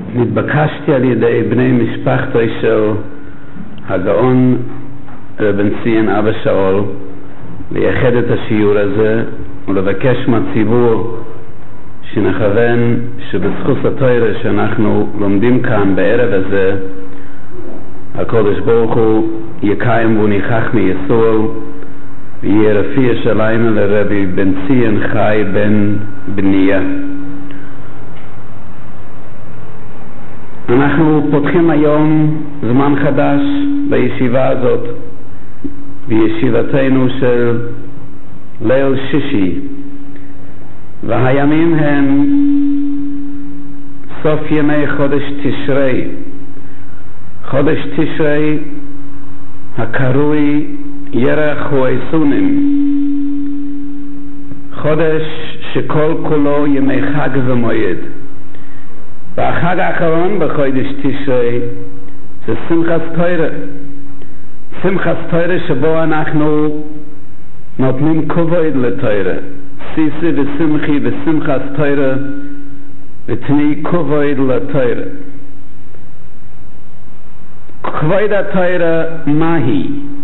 נתבקשתי על ידי בני משפחתו של הגאון רבן ציון אבא שאול לייחד את השיעור הזה ולבקש מהציבור שנכוון שבזכות התורה שאנחנו לומדים כאן בערב הזה הקדוש ברוך הוא יקיים וניחך מיסוד ויהיה רפיע שלנו לרבי בן ציון חי בן בניה. אנחנו פותחים היום זמן חדש בישיבה הזאת, בישיבתנו של ליל שישי, והימים הם סוף ימי חודש תשרי, חודש תשרי הקרוי ירח ועשונים, חודש שכל כולו ימי חג ומועד. והחג האחרון בחודש תשרי זה שמחת תורה, שמחת תורה שבו אנחנו נותנים כבוד לתורה, סיסי ושמחי ושמחת תורה ותני כבוד לתורה. כבוד התורה מהי?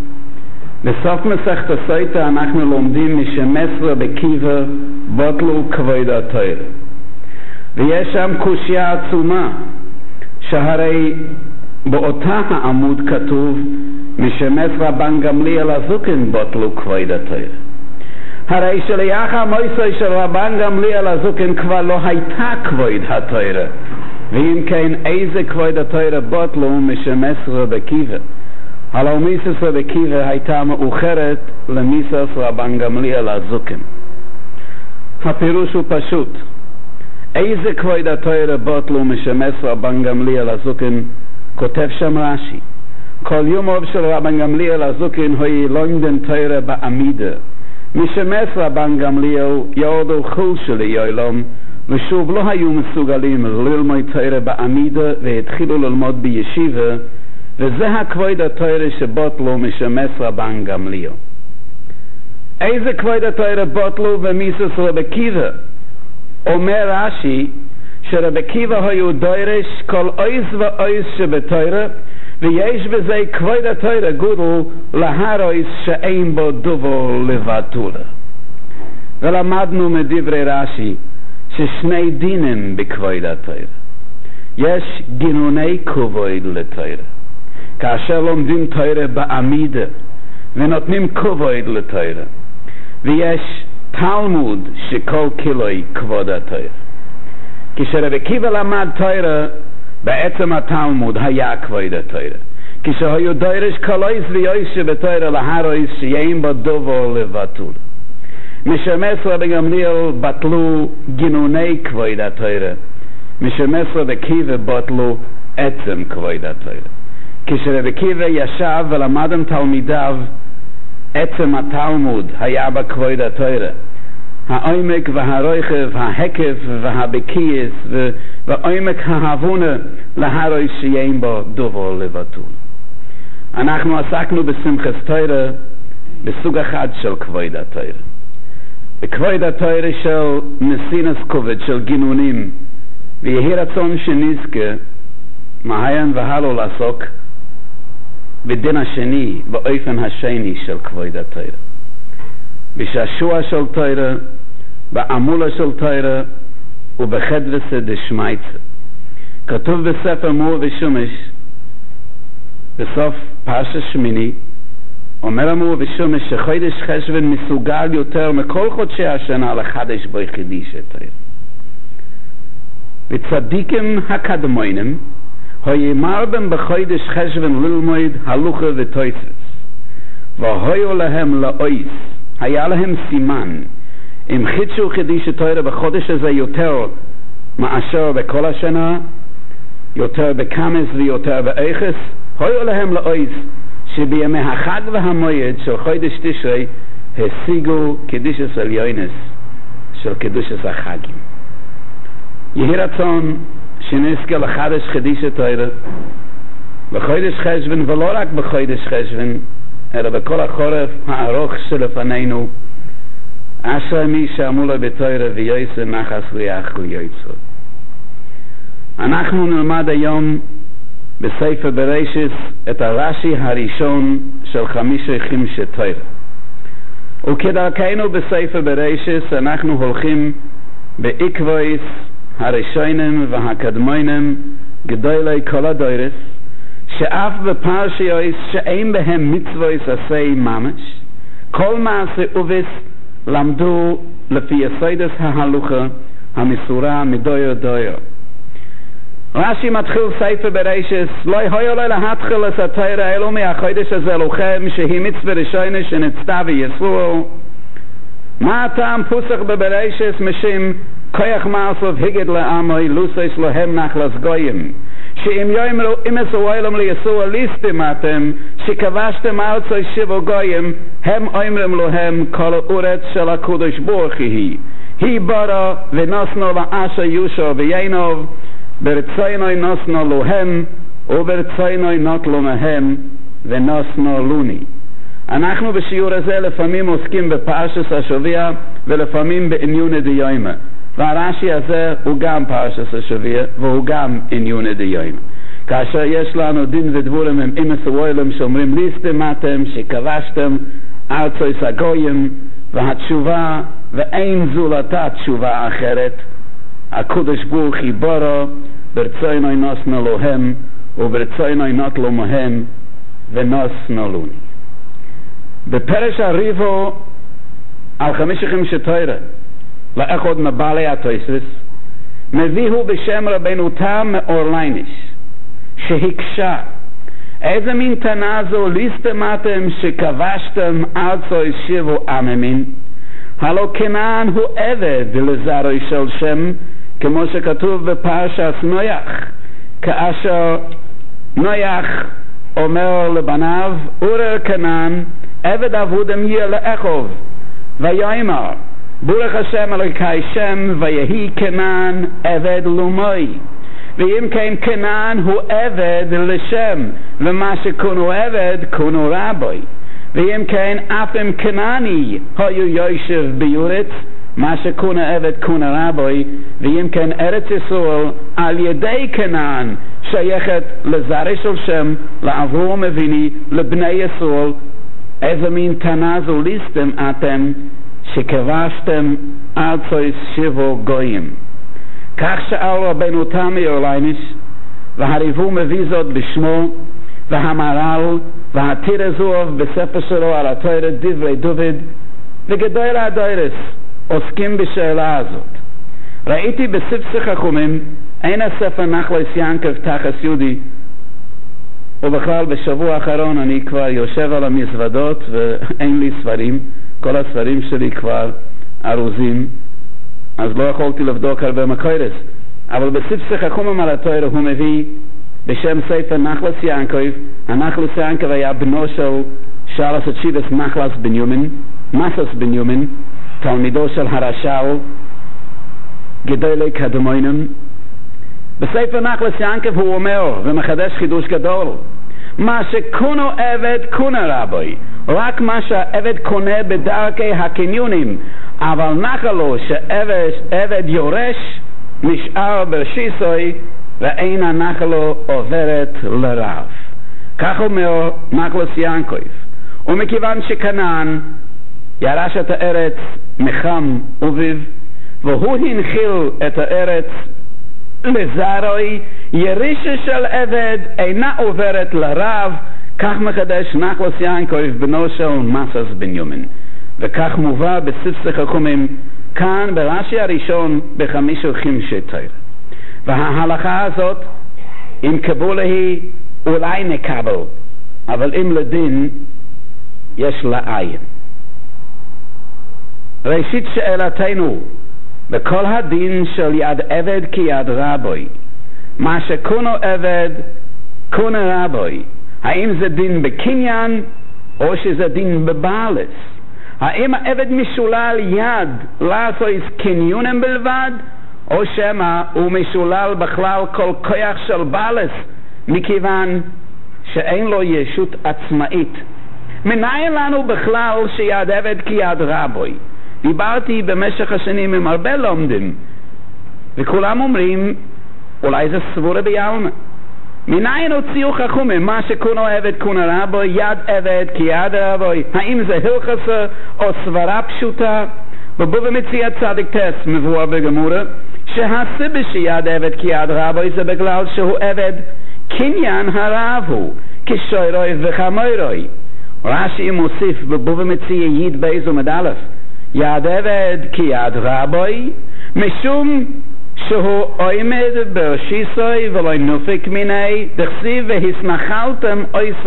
בסוף מסכת סוטה אנחנו לומדים משמסרה בקיבה בוטלו כבוד התורה, ויש שם קושיה עצומה שהרי באותה העמוד כתוב משמש רבן גמליאל הזוקן בוטלו כבוד התורה. הרי שלאחר מויסו של רבן גמליאל הזוקן כבר לא הייתה כבוד התורה, ואם כן איזה כבוד התורה בוטלו משמש רבקיבה? הלא מיסס רבקיבה הייתה מאוחרת למיסס רבן גמליאל הזוקן. הפירוש הוא פשוט, איזה כבוד התורה בוטלו משמש רבן גמליאל הזוקן? כותב שם רש"י, כל יומוב של רבן גמליאל הזוקן הוא לומדן תורה בעמידה. משמש רבן גמליאל יורדו חול שלי יוילום, ושוב לא היו מסוגלים ללמוד תורה בעמידה והתחילו ללמוד בישיבה, וזה הכבוד התורה שבוטלו משמש רבן גמליאל. איזה כבוד התורה בוטלו במיסס רבקיבה? אומר רש"י שרבקיבה היו דורש כל אויס ואויס שבתורה, ויש בזה כבוד התורה גודל להרויס שאין בו דובר לבטולה. ולמדנו מדברי רש"י ששני דינים בכבוד התורה. יש גינוני כבוד לתורה, כאשר לומדים תורה בעמידה ונותנים כבוד לתורה, ויש תלמוד שכל כילוי כבוד התורה. כשרבקיבה למד תורה, בעצם התלמוד היה כבוד התורה. כשהיו דורש כל אויס ואויס שבתורה להרויס שאין בו דובר לבטול. משמש רבן גמליאל בטלו גינוני כבוד התורה, משמש רבקיבה בטלו עצם כבוד התורה. כשרבקיבה ישב ולמד עם תלמידיו, עצם התלמוד היה בכבוד התורה. העומק והרוחב, ההיקף והבקיעס ועומק ההבונה להרויס שאין בו דובר לבטול. אנחנו עסקנו בשמחת תורה בסוג אחד של כבוד התורה. בכבוד התורה של נסינס כובד, של גינונים, ויהי רצון שנזכה מהיין והלו לעסוק בדין השני, באופן השני של כבוד התורה. בשעשוע של תורה, בעמולה של תורה ובחדווסא דשמייצא. כתוב בספר מור ושומש בסוף פרשת שמיני, אומר המור ושומש שחודש חשוון מסוגל יותר מכל חודשי השנה לחדש בו חידוש תורה. וצדיקים הקדמונים היו בהם בחודש חשוון ללמוד הלוכה ותוספות, והיו להם לאויס, היה להם סימן, אם חידשו חידוש תורה בחודש הזה יותר מאשר בכל השנה, יותר בכמס ויותר באיכס, היו להם לאויס שבימי החג והמועד של חודש תשרי השיגו קידושס עליונס של קידושס החגים. יהי רצון שנזכה לחדש חידוש תורה בחודש חשוון, ולא רק בחודש חשוון אלא בכל החורף הארוך שלפנינו, אשרי מי שעמולה בתורה ויועצה נחס ריח ליועצו. אנחנו נלמד היום בספר בראשית את הרש"י הראשון של חמישה חמשת תורה. וכדרכנו בספר בראשית אנחנו הולכים בעקבויס הראשונים והקדמונים גדולי כל הדורות, שאף בפרשיות שאין בהם מצוות עשי ממש, כל מעשה אובס למדו לפי יסודות ההלכה המסורה מדויר דויר. רש"י מתחיל ספר בראשית, לא היה לו להתחיל את התורה אלו מהחודש הזה לכם, שהיא מצווה ראשונה שנצטווה בישראל. מה הטעם פוסח בבראשית? משום כוח מעשיו הגד לעמי לוסס להם נחלת גויים, שאם יאמרו אמס העולם ליסוע ליסטם אתם שכבשתם ארצי שבע גויים, הם אומרים להם כל הארץ של הקדוש ברוך היא ברא ונוסנו לאשר יושע ויינוב, ברצונו נוסנו להם וברצונו נוטלו מהם ונוסנו לוני. אנחנו בשיעור הזה לפעמים עוסקים בפרשת השבוע ולפעמים בעניון דיומא, והרש"י הזה הוא גם פרשת השבוע והוא גם עניון דיומא. כאשר יש לנו דין ודבורים עם אמס העולם שאומרים ליסטם אתם שכבשתם ארצי הגויים, והתשובה ואין זולתה תשובה אחרת, הקדוש ברוך הוא ברא ברצונו נוסנו להם וברצונו נוטלו מהם ונוסנו לוני. בפרש הריבו על חמישה חמשת תורה לאחד מבעלי התוספות מביאו בשם רבנו תם מאורליניש שהקשה איזה מין תנה זו ליסטם אתם שכבשתם ארצי שבע עממים, הלא כנען הוא עבד לזרעו של שם, כמו שכתוב בפרשת נויח, כאשר נויח אומר לבניו אורר כנען עבד עבודם יהיה לאחוב, ויאמר בורך השם אלוקי שם ויהי כנען עבד לאמוי. ואם כן כנען הוא עבד לשם, ומה שכונו עבד כונו רבי. ואם כן אף אם כנעני היו יושב ביורץ, מה שכונו עבד כונו רבי. ואם כן ארץ ישראל על ידי כנען שייכת לזרע של שם, לאברהם אבינו, לבני ישראל. איזה מין תנה זו ליסטם אתם שכבשתם ארצי שבע גויים. כך שאל רבנו תם מאורליניש, והריבו מביא זאת בשמו, והמהר"ל והתיר זוהב בספר שלו על התורה דברי דוד, וגדולי הדורות עוסקים בשאלה הזאת. ראיתי בספר חכמים, אין הספר נחלס ינקב תחס יהודי, ובכלל בשבוע האחרון אני כבר יושב על המזוודות ואין לי ספרים, כל הספרים שלי כבר ארוזים, אז לא יכולתי לבדוק הרבה מקורס, אבל בספר חכמים על התורה הוא מביא בשם ספר נחלס ינקב. הנחלס ינקב היה בנו של שלוש שבט נחלס בנימין, מסס בנימין, תלמידו של הרש"ל, גדולי קדמונים. בספר נחלס ינקב הוא אומר ומחדש חידוש גדול, מה שכונו עבד כונו רבי, רק מה שהעבד קונה בדרכי הקניונים, אבל נחלו שעבד יורש נשאר ברשיסוי ואין הנחלו עוברת לרב. כך אומר נחלס ינקב. ומכיוון שכנען ירש את הארץ מחם אביו, והוא הנחיל את הארץ לזרעו, ירישה של עבד אינה עוברת לרב, כך מחדש נחלס ינקב בנו של מסס בנימין. וכך מובא בספר חכמים כאן ברש"י הראשון בחמישה חמשת תורה. וההלכה הזאת אם קבולה היא אולי נקבל, אבל אם לדין יש לה עין. ראשית שאלתנו, בכל הדין של יד עבד כיד רבי, מה שכונו עבד כונו רבי, האם זה דין בקניין או שזה דין בבעלס? האם העבד משולל יד לעשות קניונים בלבד, או שמא הוא משולל בכלל כל כוח של בעלס, מכיוון שאין לו ישות עצמאית? מנין לנו בכלל שיד עבד כיד רבי? דיברתי במשך השנים עם הרבה לומדים, וכולם אומרים אולי זה סבורה ביעלמה. מניין הוציאו חכומים מה שקונו עבד קונו רבוי, יד עבד כיד רבוי? האם זה הלכסה או סברה פשוטה? בבובה מציע צדיק תס מבואר בגמורה שהסיבה שיד עבד כיד רבוי זה בגלל שהוא עבד קניין הרב הוא כשוירוי וחמוירוי. רש"י מוסיף בבובה מציע יד בייז עמוד א', יד עבד כיד רבוי משום שהוא עומד ברשיסוי ולא נופק מיני, דכסיב והסנחלתם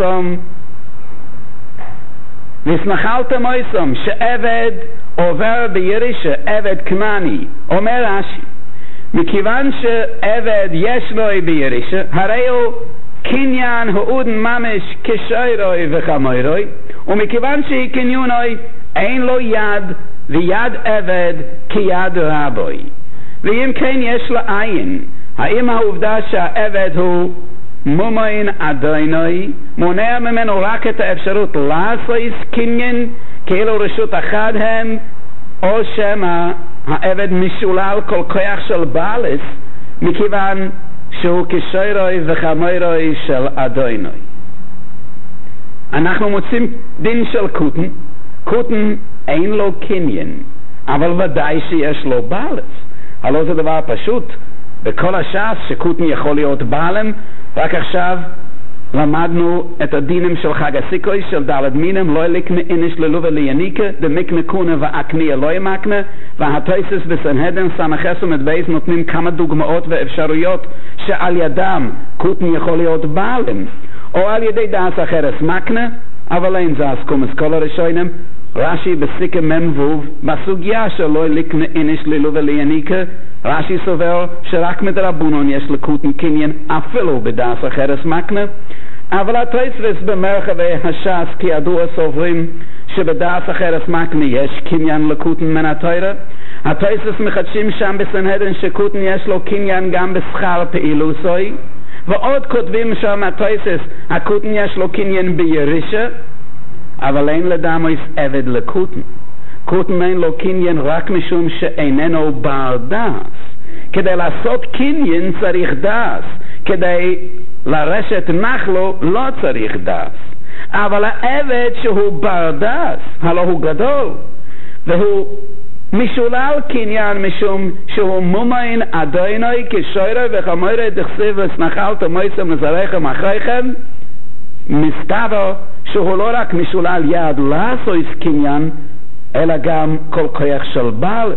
אויסום שעבד עובר בירישה, עבד כנעני. אומר רש"י, מכיוון שעבד יש לו בירישה, הרי הוא קניין העודן ממש כשיירוי וחמוירוי, ומכיוון שהיא קניונוי אין לו יד, ויד עבד כיד רבוי. ואם כן יש לעין, האם העובדה שהעבד הוא מומיין אדוני מונע ממנו רק את האפשרות לעשות קניין כאילו רשות אחד הם, או שמה העבד משולל כל כוח של בעלס מכיוון שהוא כשיירוי וחמוירוי של אדוני. אנחנו מוצאים דין של קוטן אין לו קניין, אבל ודאי שיש לו בעלס. הלא זה דבר פשוט, בכל הש"ס שקוטן יכול להיות בעלם. רק עכשיו למדנו את הדינים של חג הסיקוי של דלת מינים, לא ילקנה איניש ללובה ליניקה, דמקנה קונה ואקניה לא ימקנה. והתוספות בסנהדרין סמ"ס בייס נותנים כמה דוגמאות ואפשרויות שעל ידם קוטן יכול להיות בעלם, או על ידי דאס אחרס מקנה, אבל אין זה אסקומס כל הראשונים. רש"י בסיקה ממבוב בסוגיה שלא ילקנה איניש ללובה ליניקה, רש"י סובר שרק מדרבנן יש לקוטן קניין אפילו בדאס אחרס מקנה. אבל התוספות במרחבי הש"ס כידוע סוברים שבדאס אחרס מקנה יש קניין לקוטן מן התורה. התוספות מחדשים שם בסנהדרין שקוטן יש לו קניין גם בשכר פעילוסוי, ועוד כותבים שם התוספות הקוטן יש לו קניין בירישה, אבל אין לדמויס עבד לקוטן. קוטן אין לו קניין רק משום שאיננו בר דאס. כדי לעשות קניין צריך דאס, כדי לרשת נחלו לא צריך דאס. אבל העבד שהוא בר דאס, הלא הוא גדול, והוא משולל קניין משום שהוא מומיין אדוני כשיירוי וחמוירוי דכסיב וסנחלתם אויסום לזרעכם אחריכם, מסתבר שהוא לא רק משולל יד לעשות קניין, אלא גם כל כוח של בעלס.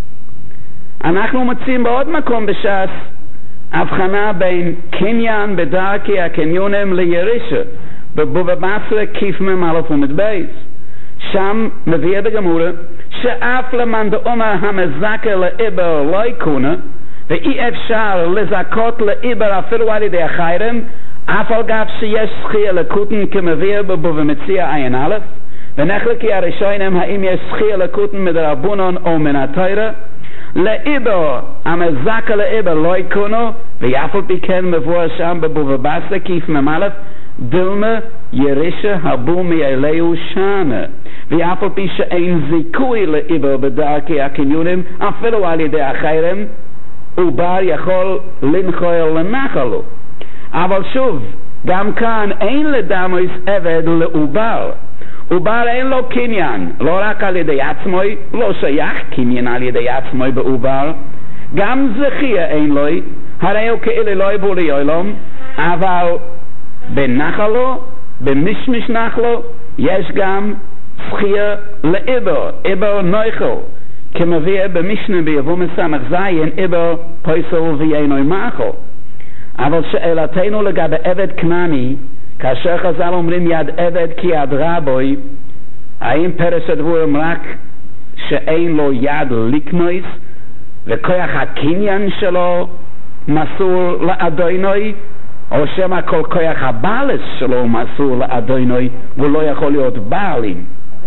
אנחנו מוצאים בעוד מקום בש"ס הבחנה בין קניין בדרכי הקניונים לירישה, בבבא בתרא קמ"א עמוד בייס. שם מביא בגמרא שאף למאן דאמר המזכה לעיבר לא יקונה, ואי אפשר לזכות לעיבר אפילו על ידי אחרים, אף על גב שיש זכייה לקוטן כמביא בבבא מציע עין א', ונחלקי הראשונים האם יש זכייה לקוטן מדרבנן או מן התורה. לעיבר המזכה לעיבר לא יקונו, ואף על פי כן מבואר שם בבבא בתרא קמ"א דילמה ירישה הבו מאליהו שנה, ואף על פי שאין זיכוי לעיבר בדרכי הקניונים אפילו על ידי אחרים, עובר יכול לנחול לנחלו. אבל שוב, גם כאן אין לדמויס עבד לעובר. עובר אין לו קניין, לא רק על ידי עצמוי, לא שייך קניין על ידי עצמוי בעובר, גם זכייה אין לו, הרי הוא כאילו לא יבוא ליולום, אבל בנחלו, במשמש נחלו, יש גם זכייה לעיבר, עיבר נויכל, כמביא במשנה ביבוא מסמך זין, עיבר פויסל ויינוי מאכל. אבל שאלתנו לגבי עבד כנעני, כאשר חז"ל אומרים יד עבד כיד רבוי, האם פרש הדבורים רק שאין לו יד לקנויס וכוח הקניין שלו מסור לאדוני, או שמה כל כוח הבעלס שלו מסור לאדוני ולא יכול להיות בעלים?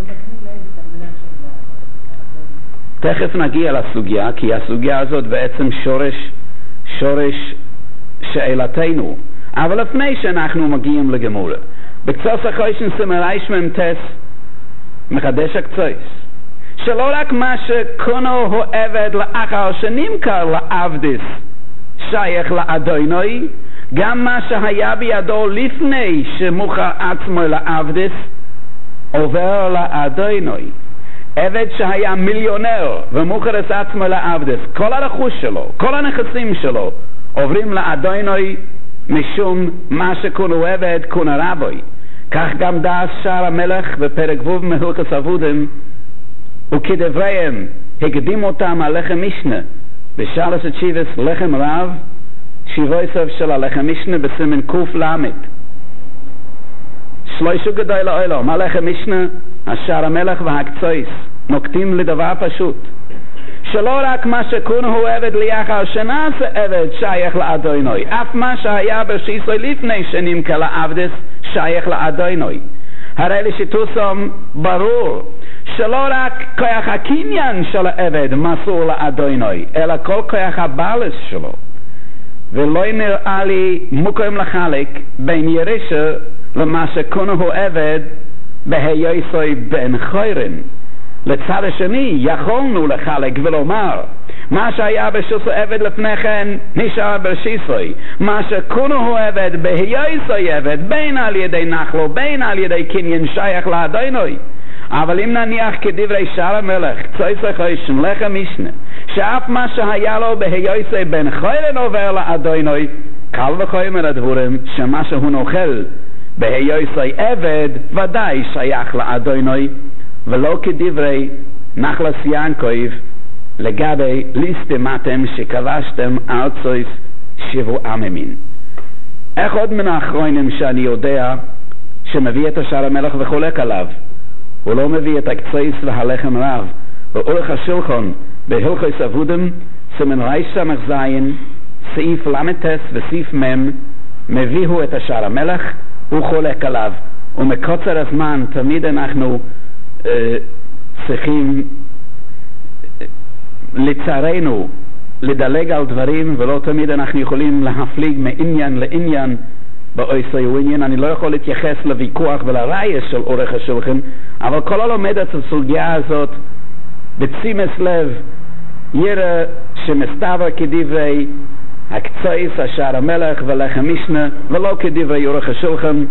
תכף נגיע לסוגיה, כי הסוגיה הזאת בעצם שורש שאלתנו. אבל לפני שאנחנו מגיעים לגמורה, בקצוס החוישן סמרייש ממתס מחדש הקצוס שלא רק מה שקונו הוא עבד לאחר שנמכר לעבדיס שייך לאדוני, גם מה שהיה בידו לפני שמוכר עצמו לעבדס עובר לאדוני. עבד שהיה מיליונר ומוכר את עצמו לעבדס, כל הרכוש שלו, כל הנכסים שלו עוברים לאדוני משום מה שכונו עבד כונו רבוי. כך גם דעת שער המלך בפרק ו' מהלכות עבודים, וכדבריהם הקדים אותם על לחם משנה בשלוש התשיבס לחם רב, שיבויסף של הלחם משנה בסימן קוף למד. שלושה גדול לעולם, הלחם משנה, השער המלך והקצויס נוקטים לדבר פשוט, שלא רק מה שכונו הוא עבד לאחר שנעשה עבד שייך לאדוני, אף מה שהיה בשיסוי לפני שנמכר לעבדס שייך לאדוני. הרי לשיטוסם ברור שלא רק כוח הקניין של העבד מסור לאדוני, אלא כל כוח הבעלס שלו. ולא נראה לי מוקם לחלק בין ירשה למה שכונו הוא עבד בהיוסוי בן חיירן. לצד השני יכולנו לחלק ולומר מה שהיה בשיסוי עבד לפני כן נשאר בשיסוי, מה שכונו הוא עבד בהיוסוי עבד בין על ידי נחלו בין על ידי קניין שייך לאדוני. אבל אם נניח כדברי שער המלך צויסי חוישן לחם משנה שאף מה שהיה לו בהיוסי בן חיירן עובר לאדוני, קל וחומר הדבורים שמה שהוא נאכל בהיוסי עבד ודאי שייך לאדוני, ולא כדברי נחלס ינקויב לגבי ליסטמתם שכבשתם ארצויס שבועה ממין. איך עוד מן האחרונים שאני יודע שמביא את השער המלך וחולק עליו? הוא לא מביא את הקצויס והלחם רב. באורך השולחן בהלכות עבודים סימן רייש סמך זין סעיף למתס וסעיף מם מביאו את השער המלך, הוא חולק עליו, ומקוצר הזמן תמיד אנחנו צריכים לצערנו לדלג על דברים, ולא תמיד אנחנו יכולים להפליג מעניין לעניין באויסוי ועניין. אני לא יכול להתייחס לוויכוח ולרייס של אורך השולחן, אבל כל הלומד את הסוגיה הזאת בצימס לב יראה שמסתבר כדברי הקצויס השער המלך ולחם משנה ולא כדברי אורך השולחן,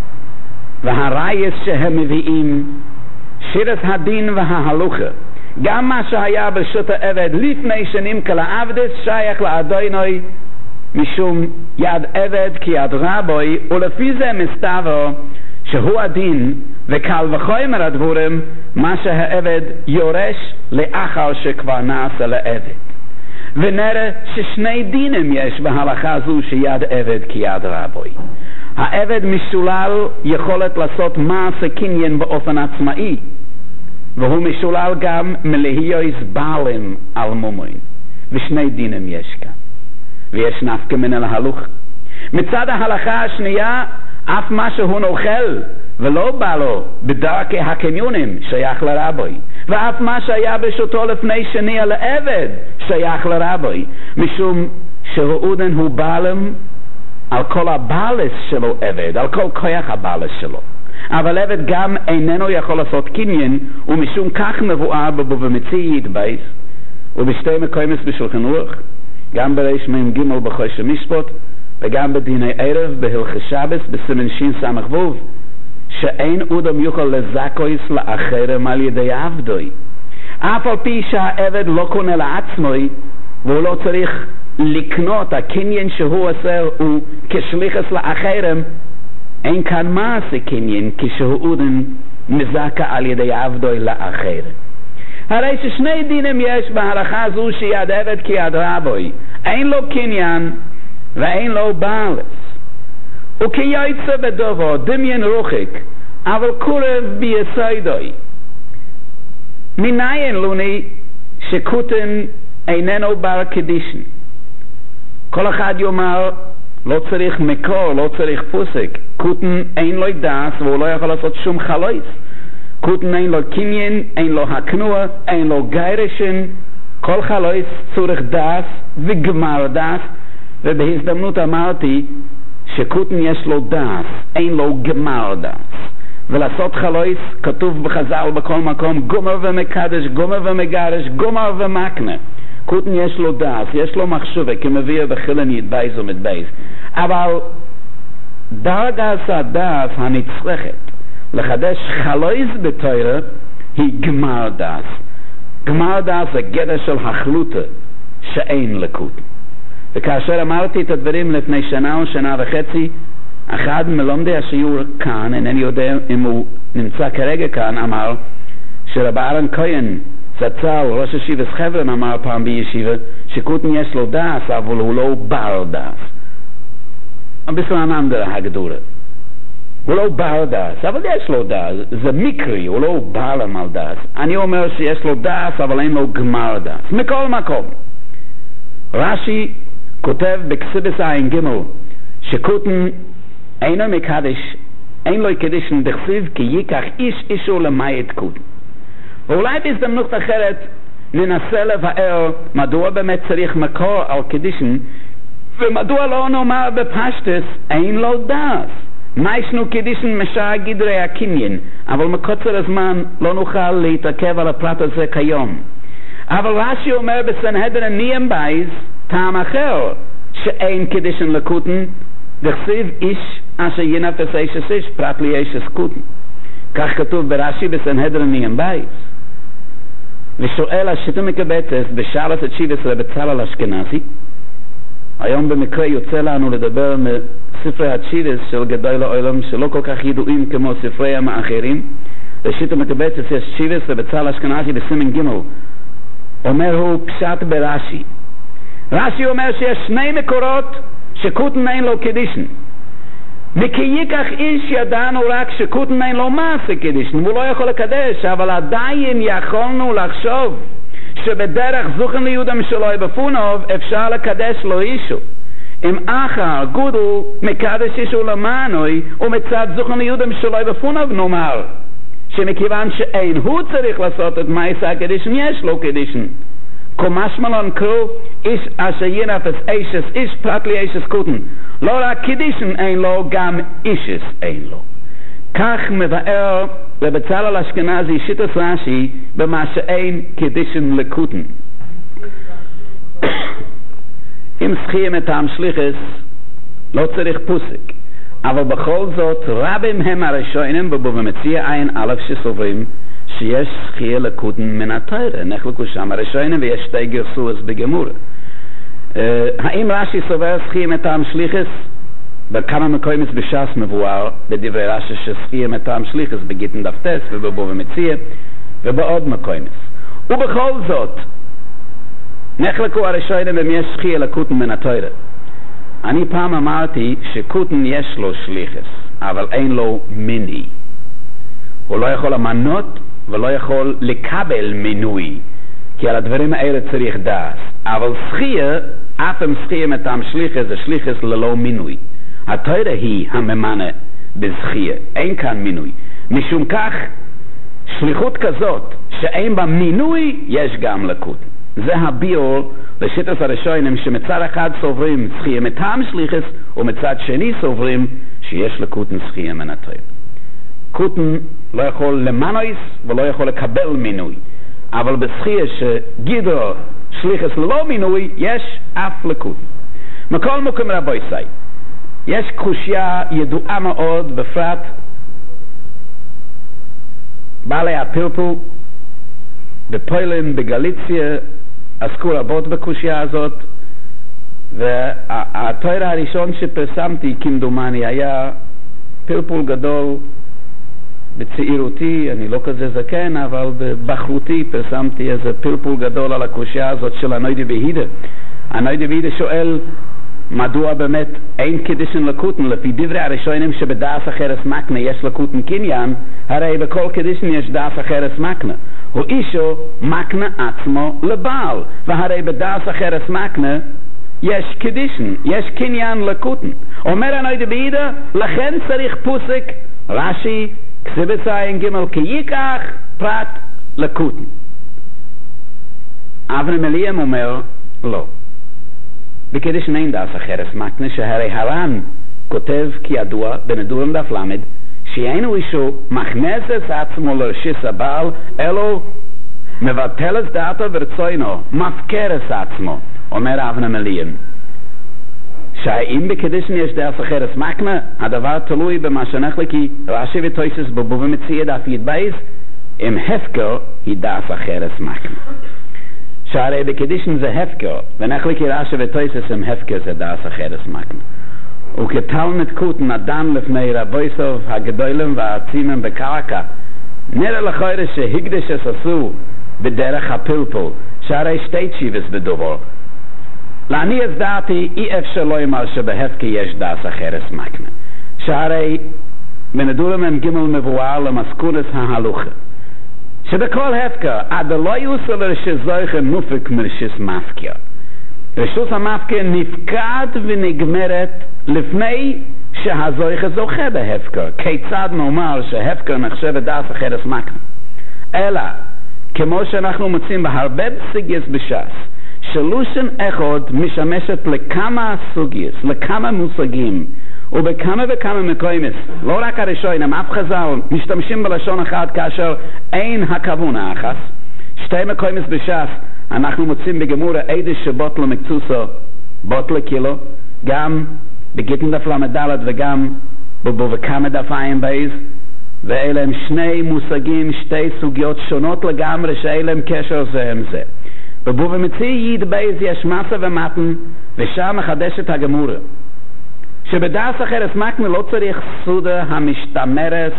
והרייס שהם מביאים שירת הדין וההלוכה, גם מה שהיה ברשות העבד לפני שנמכר לעבדס שייך לאדוני משום יד עבד כיד רבוי, ולפי זה מסתבר שהוא הדין, וקל וחומר הדבורים מה שהעבד יורש לאחר שכבר נעשה לעבד. ונראה ששני דינים יש בהלכה זו שיד עבד כיד רבוי. העבד משולל יכולת לעשות מעשה קניין באופן עצמאי, והוא משולל גם מלהיות בעלים על מומין, ושני דינים יש כאן, ויש נפקא מן להלוך. מצד ההלכה השנייה, אף מה שהוא נאכל ולא בא לו בדרכי הקניונים שייך לרבוי, ואף מה שהיה בשותו לפני שני על העבד שייך לרבוי, משום שהעודן הוא בעלם על כל הבעלס שלו עבד, על כל כוח הבעלס שלו. אבל עבד גם איננו יכול לעשות קניין, ומשום כך מבואר בבבא מציעא י"ב ובשתי מקומות בשולחן ערוך, גם בריש מ"ג בחושן משפט וגם בדיני ערב בהלכות שבת בסימן שס"ו, שאין אדם יוכל לזכויס לאחרים על ידי עבדוי. אף על פי שהעבד לא קונה לעצמו והוא לא צריך לקנות, הקניין שהוא עושה הוא כשליחס לאחרים, אין כאן מעשה קניין כשהוא אודן מזכה על ידי עבדוי לאחרים. הרי ששני דינים יש בהלכה זו שיד עבד כיד רבוי, אין לו קניין ואין לו בעלס. וכיוצא בדבר דמיין רוחק אבל קורב ביסודוי. מניין לוני שקוטן איננו בר קדישן? כל אחד יאמר לא צריך מקור, לא צריך פוסק. קוטן אין לו דס והוא לא יכול לעשות שום חלויס. קוטן אין לו קניין, אין לו הקנוע, אין לו גיירשן. כל חלויס צורך דס וגמר דס, ובהזדמנות אמרתי שקוטן יש לו דס, אין לו גמר דס. ולעשות חלויס כתוב בחז"ל בכל מקום גומר ומקדש, גומר ומגרש, גומר ומקנה. קוטן יש לו דס, יש לו מחשבה, כמביא בחילונית בייס ומתבייס. אבל דרגת הדס הנצרכת לחדש חלויז בתורה היא גמר דס. גמר דס זה גדר של החלוטה שאין לקוטן. וכאשר אמרתי את הדברים לפני שנה או שנה וחצי, אחד מלומדי השיעור כאן, אינני יודע אם הוא נמצא כרגע כאן, אמר שרב אהרן כהן זצ"ל, ראש ישיבת חברון, אמר פעם בישיבה שקוטן יש לו דס אבל הוא לא בעל דס. בסלן אנדר הגדורה, הוא לא בעל דס אבל יש לו דס, זה מקרי, הוא לא בעל על דס. אני אומר שיש לו דס אבל אין לו גמר דס. מכל מקום רש"י כותב בכסיבס עין ג' שקוטן אינו מקדש, אין לו קדישן דכסיב כי ייקח איש אישו למעט קוטן. ואולי בהזדמנות אחרת ננסה לבאר מדוע באמת צריך מקור על קדישן ומדוע לא נאמר בפשטס אין לו דס. מה ישנו קדישן משעה גדרי הקניין, אבל מקוצר הזמן לא נוכל להתעכב על הפרט הזה כיום. אבל רש"י אומר בסנהדרין ניהם בייס טעם אחר שאין קדישן לקוטן דכסיב איש אשר ינפש אישס איש פרט לי אישס קוטן. כך כתוב ברש"י בסנהדרין ניהם בייס. ושואל השיטה מקבצת בשאלת התשיבס בצלאל אשכנזי. היום במקרה יוצא לנו לדבר מספרי התשיבס של גדול העולם שלא כל כך ידועים כמו ספרי האחרים. בשיטה מקבצת יש תשיבס בצלאל אשכנזי בסימן ג' אומר הוא פשט ברש"י. רש"י אומר שיש שני מקורות שקוטן אין לו קדישן. וכי ייקח איש ידענו רק שקוטן אין לו מעשה קדישן, הוא לא יכול לקדש, אבל עדיין יכולנו לחשוב שבדרך זוכן ליהודם שלו בפונוב אפשר לקדש לו אישו. אם אחר גודו מקדש אישו למענוי ומצד זוכן ליהודם שלו בפונוב נאמר שמכיוון שאין הוא צריך לעשות את מעשה הקדישן יש לו קדישן. כמשמלון קרו איש אשר ינפש אישס איש פרט לי אישס קוטן, לא רק קדישן אין לו גם אישס אין לו. כך מבאר לבצלאל אשכנזי שיטת רש"י במה שאין קדישן לקוטן. אם זכירים את העם שליחס לא צריך פוסק, אבל בכל זאת רבים הם הראשונים בבוא מציע עין א' שסוברים שיש זכייה לקוטן מן התורה. נחלקו שם הראשונים ויש שתי גרסות בגמור. האם רש"י סובר זכייה את העם שליחס? בכמה מקומות בש"ס מבואר בדברי רש"י שזכייה את העם שליחס בגיטין דף-טס ובבוא ומציע ובעוד מקומות. ובכל זאת נחלקו הראשונים אם יש זכייה לקוטן מן התורה. אני פעם אמרתי שקוטן יש לו שליחס אבל אין לו מיני. הוא לא יכול למנות ולא יכול לקבל מינוי, כי על הדברים האלה צריך דעת. אבל זכייה, אף אם זכייה מטעם שליחס, זה שליחס ללא מינוי. התורה היא הממנה בזכייה, אין כאן מינוי. משום כך, שליחות כזאת שאין בה מינוי, יש גם לקוטן. זה הביאור לשיטת הראשונים שמצד אחד סוברים זכייה מטעם שליחס, ומצד שני סוברים שיש לקוטן זכייה מן התורה. קוטן לא יכול למנויס ולא יכול לקבל מינוי, אבל בזכייה שגידו שליחס ללא מינוי יש אף לקוטן. מכל מקום רבוי סי, יש קושיה ידועה מאוד בפרט בעלי הפלפול בפוילן בגליציה עסקו רבות בקושיה הזאת, והתורה הראשון שפרסמתי כמדומני היה פלפול גדול בצעירותי, אני לא כזה זקן, אבל בבחרותי פרסמתי איזה פלפול גדול על הקושיה הזאת של הנוידי בהידה. הנוידי בהידה שואל מדוע באמת אין קדישן לקוטן, לפי דברי הראשונים שבדעס אחרס מקנה יש לקוטן קניין, הרי בכל קדישן יש דעס אחרס מקנה. הוא אישו מקנה עצמו לבעל, והרי בדעס אחרס מקנה יש קדישן, יש קניין לקוטן. אומר הנוידי בהידה, לכן צריך פוסק רש"י כסיבס עין ג' כי ייקח פרט לקוטן. אבן מליהם אומר לא. בקדישן אין דעס אחרס מקנה, שהרי הר"ן כותב כידוע בנדורם דף למד שאינו אישו מכנס את עצמו לרשיס הבעל אלו מבטל את דעתו ורצונו, מפקר את עצמו, אומר אבנה מליין. שהאם בקדישן יש דרך אחרת מקנה, הדבר תלוי במה שנחלקי רש"י וטויסס בבובה מציע דף יתבייס, אם הפקר היא דרך אחרת מקנה. שהרי בקדישן זה הפקר, ונחלקי רש"י וטויסס אם הפקר זה דרך אחרת מקנה. וכתלמיד קוטן אדם לפני רבי סוף הגדולים והעצימים בקרקע, נראה לכאורה שהקדש עשו בדרך הפלפול, שהרי שתי תשיבס בדובר. לעני אז דעתי אי אפשר לא אמר שבהפקר יש דעת אחרת מקנה. שהרי בנדורם הם ג' מבואר למסכונס ההלוכה. שבכל הפקר עד לא יוסר לרשת זויכה מופק מרשת מפקר. רשות המפקר נפקד ונגמרת לפני שהזויכה זוכה בהפקר. כיצד נאמר שהפקר נחשב דעת אחרת מקנה? אלא כמו שאנחנו מוצאים בהרבה סוגיות בש"ס, שלושן אחד משמשת לכמה סוגיות, לכמה מושגים, ובכמה וכמה מקומות, לא רק הראשונים, אף חז"ל משתמשים בלשון אחד כאשר אין הכוונה אחת. שתי מקומות בש"ס אנחנו מוצאים בגמורה עדש שבוטל מקצוסו בוטל קילו, גם בגיטין דף למדלת וגם בבובקמה דף עין בייז, ואלה הם שני מושגים, שתי סוגיות שונות לגמרי שאלה הם קשר זה עם זה. בבובה מציע יד בייז יש מסה ומתן, ושם מחדשת הגמורה שבדעת אחרת מקנה לא צריך סודה המשתמרס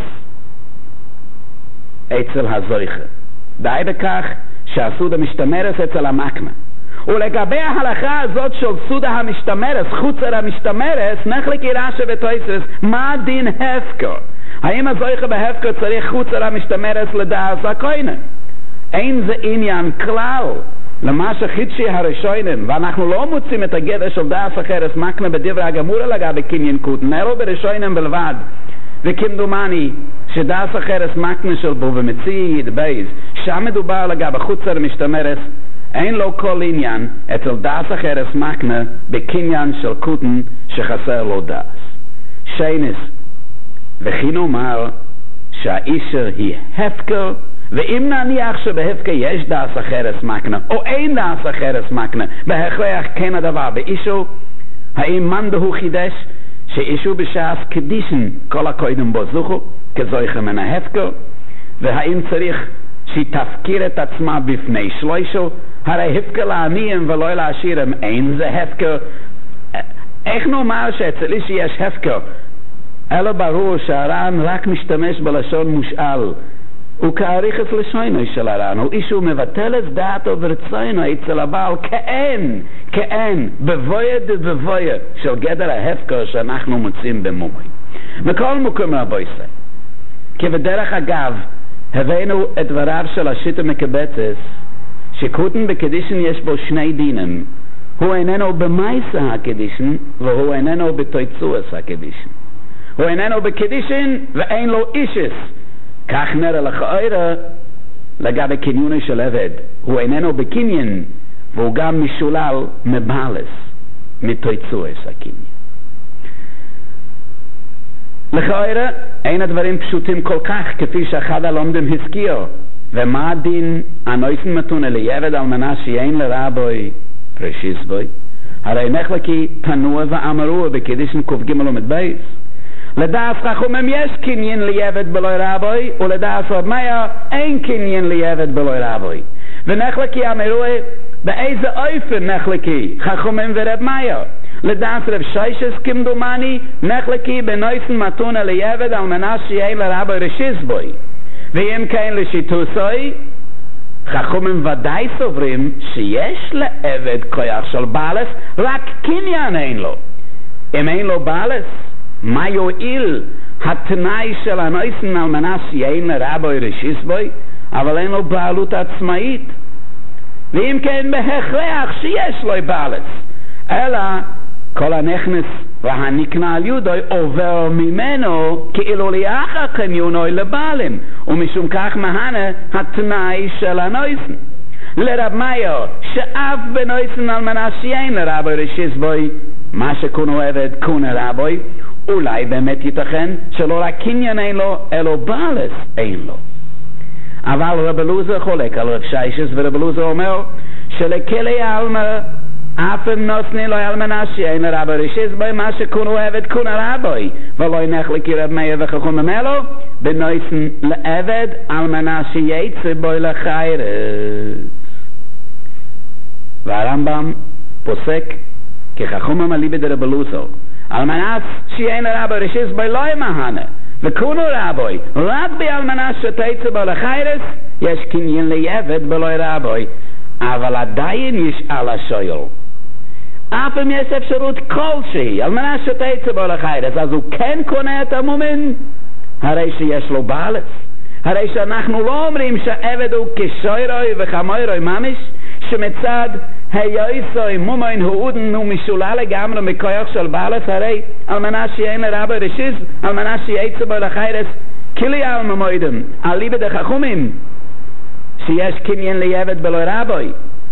אצל הזויכה, די בכך שהסודה משתמרס אצל המקנה. ולגבי ההלכה הזאת של סודה המשתמרס, חוצר המשתמרס, נחלקי רש"י וטויסס, מה דין הפקר? האם הזויכה בהפקר צריך חוצר המשתמרס לדעת הכהונה? אין זה עניין כלל למה שחידשי הראשונים, ואנחנו לא מוצאים את הגדר של דעת אחרת מקנה בדברי הגמורה לגבי קניין קוטן, אלא בראשונים בלבד. וכמדומני שדעת אחרת מקנה של בו ומציע ידבייז, שם מדובר לגבי חוצר משתמרס, אין לו כל עניין אצל דעת אחרת מקנה בקניין של קוטן שחסר לו דעת. שיינס, וכי נאמר שהאישר היא הפקר, ואם נניח שבהפקר יש דעת אחרת מקנה או אין דעת אחרת מקנה, בהכרח כן הדבר באישו, האם מאן דהוא חידש שאישו בש"ס קדישן כל הקודם בו זוכו כזויכה מן ההפקר, והאם צריך שהיא תפקיר את עצמה בפני שלושו? הרי הפקר לעניים ולא לעשירים אין זה הפקר. איך נאמר שאצל איש יש הפקר? אלא ברור שהר"ן רק משתמש בלשון מושאל, וכעריך את לשונו של הר"ן, הוא אישו מבטל את דעתו ורצונו אצל הבעל כאין בבויה דבבויה של גדר ההפקר שאנחנו מוצאים במומי. מכל מקום רבויסי, כי בדרך אגב הבאנו את דבריו של השיטה מקבצס שקוטן בקדישן יש בו שני דינים, הוא איננו במייסה הקדישן והוא איננו בתויצועס הקדישן. הוא איננו בקדישן ואין לו אישס, כך נראה לכאורה לגבי קניונו של עבד. הוא איננו בקניין והוא גם משולל מבעלס מתויצועס הקניין. לכאורה אין הדברים פשוטים כל כך כפי שאחד הלומדים הזכיר. ומה הדין הנויסן מתון אלי עבד על מנה שאין לרבוי פרשיס בוי? הרי נחלקי תנוע ואמרו בקדישן ק"ג ומדבייס. לדעת חכמים יש קניין ליעבד בלוי רבוי, ולדעת רב מאיר אין קניין ליעבד בלוי רבוי. ונחלקי אמרו באיזה אופן נחלקי חכמים ורב מאיר? לדעת רב שיישס כמדומני נחלקי בנויסן מתון ליעבד על מנה שאין לרבוי רשיס בוי. ואם כן לשיטוסוי, חכמים ודאי סוברים שיש לעבד כוח של בעלס, רק קניין אין לו. אם אין לו בעלס, מה יועיל התנאי של הנויסן על מנה שאין לרבוי רשיס בוי, אבל אין לו בעלות עצמאית? ואם כן בהכרח שיש לו בעלס, אלא כל הנכנס והנקנה על יודוי עובר ממנו כאילו לאחר קניונוי לבעלים, ומשום כך מהנה התנאי של הנויסן. לרב מאיר שאף בנויסן על מנה שאין לרבוי רשיס בוי, מה שקונו עבד קונה רבוי, אולי באמת ייתכן שלא רק קניין אין לו אלא בעלס אין לו. אבל רב אלעזר חולק על רב שיישס, ורב אלעזר אומר שלכלי העלמא אף אם נוסני לא אלמנה שאין לרבי רשיס בוי מה שכונו עבד כונה רבוי ולא נחלק רב מאיר וחכום ממלו בנויסן לעבד אלמנה שייצא בוי לחיירס. והרמב"ם פוסק כחכום ממליבא דרב אלעזר אלמנה שאין לרבי רשיס בוי לא ימהנה וכונו רבוי רק באלמנה שתייצא בוי לחיירס יש קניין לעבד בלא רבוי. אבל עדיין יש על השואל אף אם יש אפשרות כלשהי על מנת שתייצא בו לחיירס אז הוא כן קונה את המומן הרי שיש לו בעלס הרי שאנחנו לא אומרים שהעבד הוא כשוירוי וחמוירוי ממש שמצד היועסוי מומן הודן הוא משולה לגמרי מכוח של בעלס הרי על מנת שאין לרבי רשיס על מנת שייצא בו לחיירס כלי על ממוידם על ליבא דחכומים שיש קניין לעבד בלא רבוי.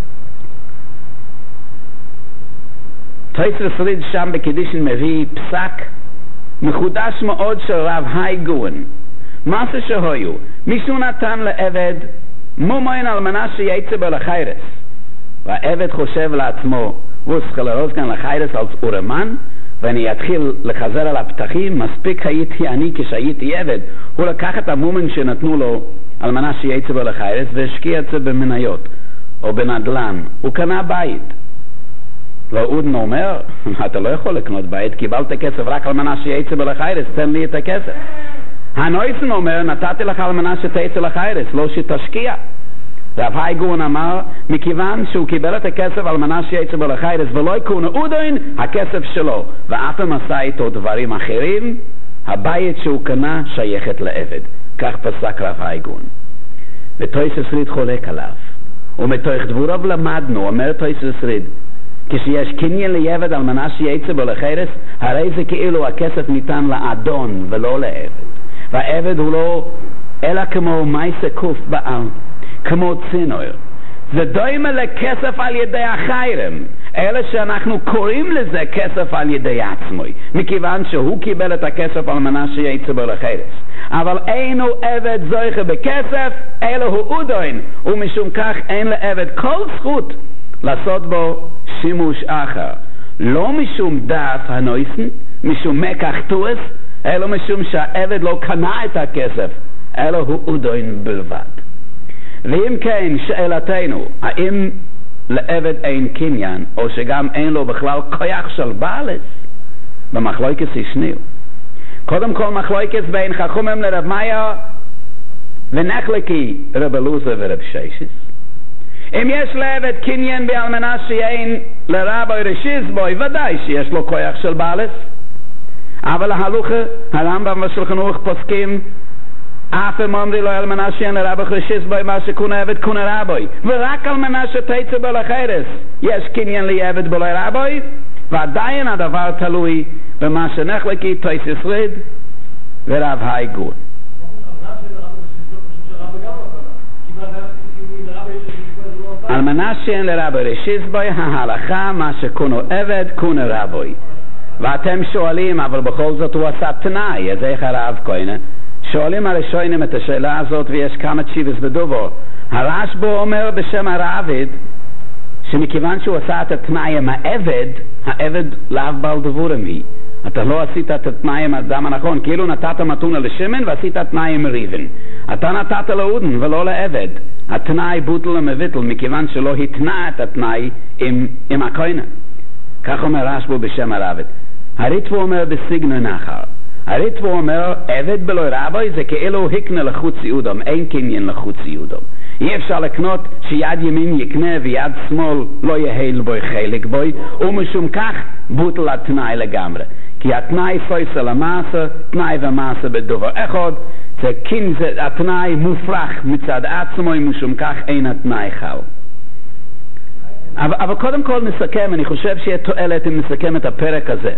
תוספות פריד שם בקדישין מביא פסק מחודש מאוד של רב הייגון מה שהיו מישהו נתן לעבד מומן על מנה שייצא בו לחיירס והעבד חושב לעצמו הוא צריך לרוז כאן לחיירס על אורמן ואני אתחיל לחזר על הפתחים מספיק הייתי אני כשהייתי עבד הוא לקח את המומן שנתנו לו על מנה שייצא בו לחיירס והשקיע את זה במניות או בנדלן הוא קנה בית ואודן אומר אתה לא יכול לקנות בית קיבלת כסף רק על מנה שייצא בו לחיירס תן לי את הכסף. הנויסן אומר נתתי לך על מנה שתייצא לחיירס לא שתשקיע. רב הייגון אמר מכיוון שהוא קיבל את הכסף על מנה שייצא בו לחיירס ולא יקונה אודן הכסף שלו ואף אם עשה איתו דברים אחרים הבית שהוא קנה שייכת לעבד. כך פסק רב הייגון ותוספות פריד חולק עליו ומתוך דבוריו למדנו אומר תוספות פריד כשיש קניין לעבד על מנה שייצא בו לחיירס הרי זה כאילו הכסף ניתן לאדון ולא לעבד והעבד הוא לא אלא כמו מייסה קוף בעל כמו צינור זה דומה לכסף על ידי החיירם אלה שאנחנו קוראים לזה כסף על ידי עצמוי מכיוון שהוא קיבל את הכסף על מנה שייצא בו לחיירס אבל אינו עבד זוכה בכסף אלא הוא אודוין ומשום כך אין לעבד כל זכות לעשות בו שימוש אחר לא משום דף הנויסן משום מקח תועס אלא משום שהעבד לא קנה את הכסף אלא הוא אודוין בלבד. ואם כן שאלתנו האם לעבד אין קניין או שגם אין לו בכלל כוח של בעלס במחלוקת ישנהו קודם כל מחלוקת בין חכמים לרב מאיר ונחלקי רב אלעזר ורב שיישס אם יש לעבד קניין באלמנה שאין לרבי רשיס בוי ודאי שיש לו כוח של בעלס אבל ההלוכה הרמב"ם ושולחן ערוך פוסקים אף אם אומרי לו אלמנה שאין לרבי רשיס בוי מה שכונה עבד כונה רבוי ורק אלמנה שתייצא בו לחיירס יש קניין לעבד בו לרבוי ועדיין הדבר תלוי במה שנחלקי תוספות פריד ורב הייגון. על מנה שאין לרבי רשיס בוי ההלכה מה שכונו עבד כונה רבוי ואתם שואלים אבל בכל זאת הוא עשה תנאי אז איך הרב כהנה שואלים הראשונים את השאלה הזאת ויש כמה תשיבס בדובר הרשב"א אומר בשם הרעבד שמכיוון שהוא עשה את התנאי עם העבד לאו בעל דבורם היא אתה לא עשית את התנאי עם האדם הנכון כאילו נתת מתונה לשמן ועשית תנאי עם ריבן אתה נתת לאודן ולא לעבד התנאי בוטל ומביטל מכיוון שלא התנה את התנאי עם הכהנה כך אומר רשב"א בשם הרעבד. הריטב"א אומר בסגנון אחר הריטב"א אומר עבד בלא רבוי זה כאילו הקנה לחוץ יהודם אין קניין לחוץ יהודם אי אפשר לקנות שיד ימין יקנה ויד שמאל לא יהל בוי חלק בוי ומשום כך בוטל התנאי לגמרי כי התנאי פויסל המעשה תנאי ומעשה בדובר אחד זה התנאי מופרך מצד עצמו משום כך אין התנאי חל. אבל קודם כל נסכם אני חושב שיהיה תועלת אם נסכם את הפרק הזה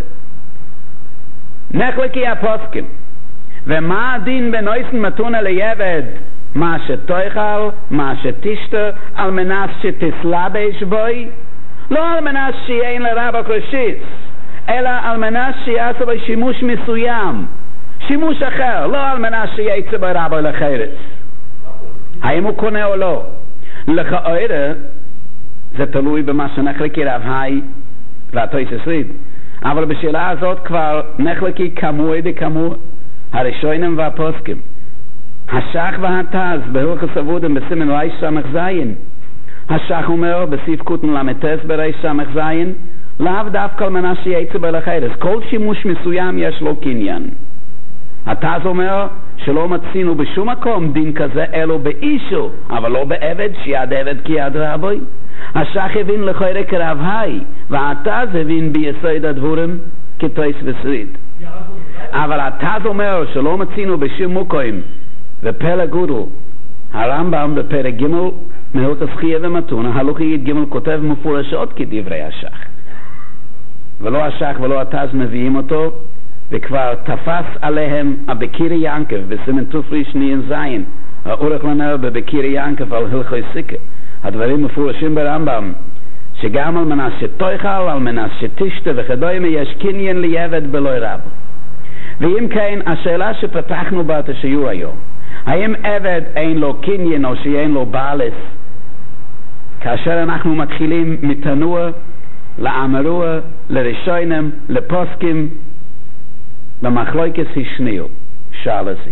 נחלקי הפוסקים ומה הדין בנויסן מתונה לעבד מה שתאכל מה שתשתה על מנת שתסלבש בוי לא על מנת שאין לרבי רשיס אלא על מנת שיעשה בו שימוש מסוים שימוש אחר לא על מנת שיצא בו רבי לחיירס האם הוא קונה או לא? לכאורה זה תלוי במה שנחלקי רב היי והתוספות ריד, אבל בשאלה הזאת כבר נחלקי כמוה דכמוה, הראשונים והפוסקים. השח והתז בהלכות עבודה בסימן ריש סמך זין. השח אומר בסעיף קוטן למתס בריש סמך זין, לאו דווקא על מנה שיצא בלחיירס, כל שימוש מסוים יש לו קניין. התז אומר שלא מצינו בשום מקום דין כזה אלו באישו, אבל לא בעבד, שיד עבד כיד רבוי. השח הבין לכאורה כרב היי, והתז הבין ביסוד הדבורים כתוספות ריד. אבל התז אומר שלא מצינו בשום מקום, ופלג גודל, הרמב"ם בפרק ג' מהלכות חייה ומתונה, הלכות ג' כותב מפורשות כדברי השח. ולא השח ולא התז מביאים אותו, וכבר תפס עליהם הבקירי ינקב בסימן תופריש ניין זין, האורך לנר בבקירי ינקב על הלכות סיקה. הדברים מפורשים ברמב"ם, שגם על מנה שתאכל, על מנה שתשתה וכדומה יש קניין ליעבד בלוי רב. ואם כן, השאלה שפתחנו בה את השיעור היום, האם עבד אין לו קניין או שאין לו בעלס? כאשר אנחנו מתחילים מתנוע לאמרוע, לראשונים, לפוסקים, במחלוקת השנייה, שאל הזה.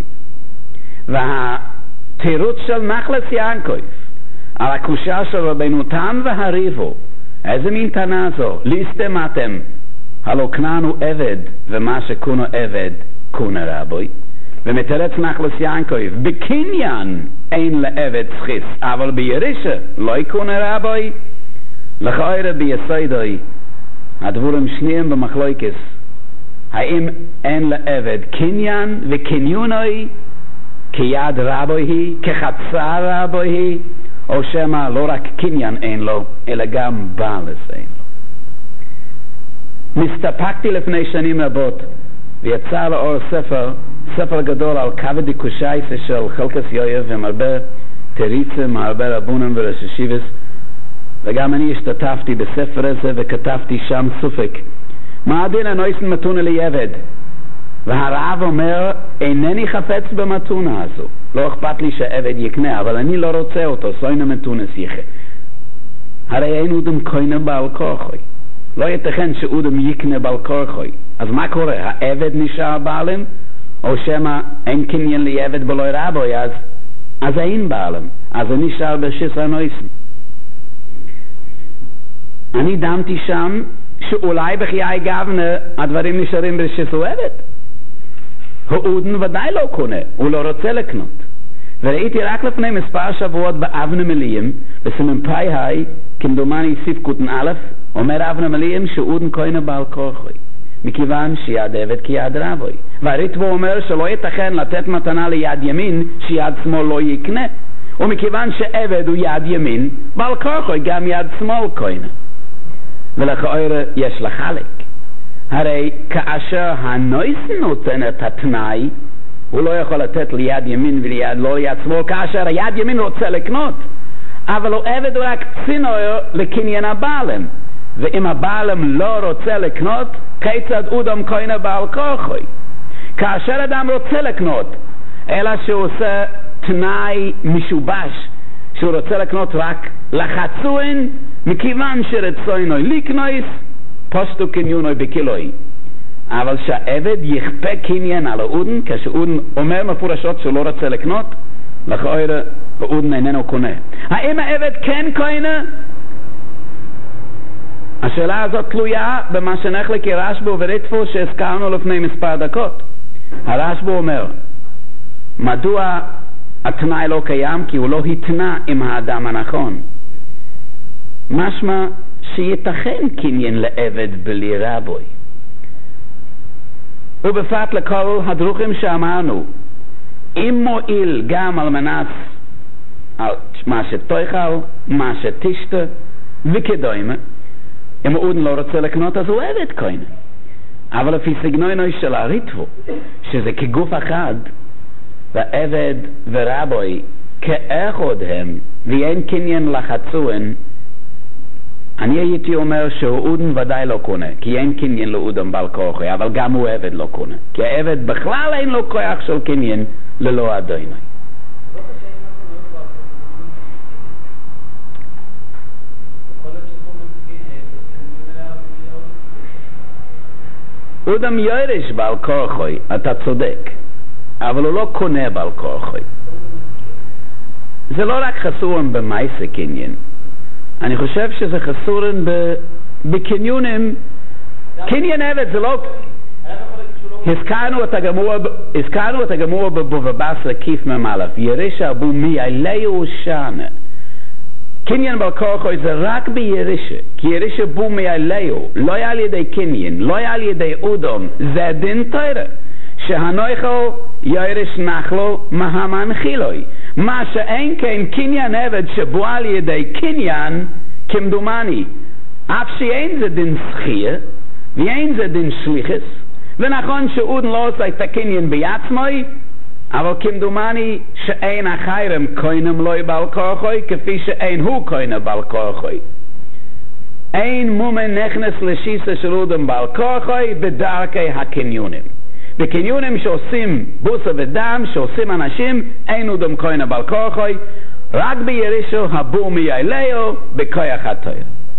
והתירוץ של נחלס יעקב על הקושה של רבנו תם והריבו, איזה מין טענה זו? ליסטמתם, הלא קננו עבד, ומה שקונו עבד קונה רבוי. ומתרץ נחלס יעקב, בקניין אין לעבד סחיס, אבל בירישה לא יקונה רבוי. לכאורה ביסודוי הדבורים שניים במחלוקת, האם אין לעבד קניין וקניונוי כיד רבוי היא, כחצר רבוי היא, או שמה לא רק קניין אין לו, אלא גם בעלס אין לו. נסתפקתי לפני שנים רבות, ויצא לאור ספר גדול על כבד דקושייסה של חלקס יויב, עם הרבה תריצים, הרבה רבונים וראשי ישיבות, וגם אני השתתפתי בספר הזה וכתבתי שם סופק. מה הדין הנויסן מתונה ליעבד? והרב אומר, אינני חפץ במתונה הזו. לא אכפת לי שעבד יקנה, אבל אני לא רוצה אותו, סוינה מתונה שיחה. הרי אין אודם קוינה בעל כורחוי. לא ייתכן שאודם יקנה בעל כורחוי. אז מה קורה? העבד נשאר בעלם? או שמה אין קניין ליעבד בלוי רבוי, אז אין בעלם. אז זה נשאר בשיס הנויסן. אני דמתי שם שאולי בחיי גבנה הדברים נשארים בשיסו עבד. האודן ודאי לא קונה, הוא לא רוצה לקנות. וראיתי רק לפני מספר שבועות באבנה מליים, בסימן פאי היי, כמדומני סיף קוטן א', אומר אבנה מליים שאודן קונה בעל כורחוי, מכיוון שיד עבד כיד רבוי. והריטבו אומר שלא ייתכן לתת מתנה ליד ימין שיד שמאל לא יקנה, ומכיוון שעבד הוא יד ימין, בעל כורחוי גם יד שמאל קונה. ולכאורה יש לחלק. הרי כאשר הנויסן נותן את התנאי, הוא לא יכול לתת ליד ימין וליד לא ליד שמאל, כאשר היד ימין רוצה לקנות, אבל הוא עבד רק צינור לקניין הבעלם, ואם הבעלם לא רוצה לקנות, כיצד אודם קונה בעל כורחוי? כאשר אדם רוצה לקנות, אלא שהוא עושה תנאי משובש, שהוא רוצה לקנות רק לחצוין, מכיוון שרצוינוי לקנויס, פוסטו קניונוי בקילוי. אבל שהעבד יכפה קניין על האודן, כשאודן אומר מפורשות שהוא לא רוצה לקנות, לכאורה האודן איננו קונה. האם העבד כן קונה? השאלה הזאת תלויה במה שנחלק רשב"ו וריטבו שהזכרנו לפני מספר דקות. הרשב"ו אומר, מדוע התנאי לא קיים? כי הוא לא התנה עם האדם הנכון. משמע שיתכן קניין לעבד בלי רבוי. ובפרט לכל הדרוכים שאמרנו, אם מועיל גם על מנס, על מה שתאכל, מה שתשתה וכדומה, אם הוא לא רוצה לקנות אז הוא עבד קונה. אבל לפי סגנונו של הריטבו, שזה כגוף אחד, ועבד ורבוי כאחד הם, ואין קניין לחצוין, אני הייתי אומר שאודן ודאי לא קונה, כי אין קניין לאודן בעל כורחוי, אבל גם הוא עבד לא קונה, כי העבד בכלל אין לו כוח של קניין ללא אדוני. אודם יורש בעל כורחוי, אתה צודק, אבל הוא לא קונה בעל כורחוי. זה לא רק חסורן במייסה קניין, אני חושב שזה חסורן בקניונים. קניין עבד זה לא... הזכרנו את הגמור בבבא בסרה כיף ממלף, ירש אבו מייליהו שנה. קניין בעל כורחוי זה רק בירשה, כי ירשה בו מייליהו, לא היה על ידי קניין, לא היה על ידי אודום, זה דין תורה, שהנויכו ירש נחלו מהמן חילוי. מה שאין כן קניין עבד שבו על ידי קניין, כמדומני, אף שאין זה דין שחיה, ואין זה דין שליחס, ונכון שאודן לא עושה את הקניין בעצמוי, אבל כמדומני שאין החיירם קוינם לוי בעל כורחוי, כפי שאין הוא קוינם בעל כורחוי. אין מומן נכנס לשיסה של אודם בעל כורחוי בדרכי הקניונים. בקניונים שעושים בוסה ודם, שעושים אנשים, אין אודם קוינם בעל כורחוי, רק בירישו הבו מייליהו בכוח התורה.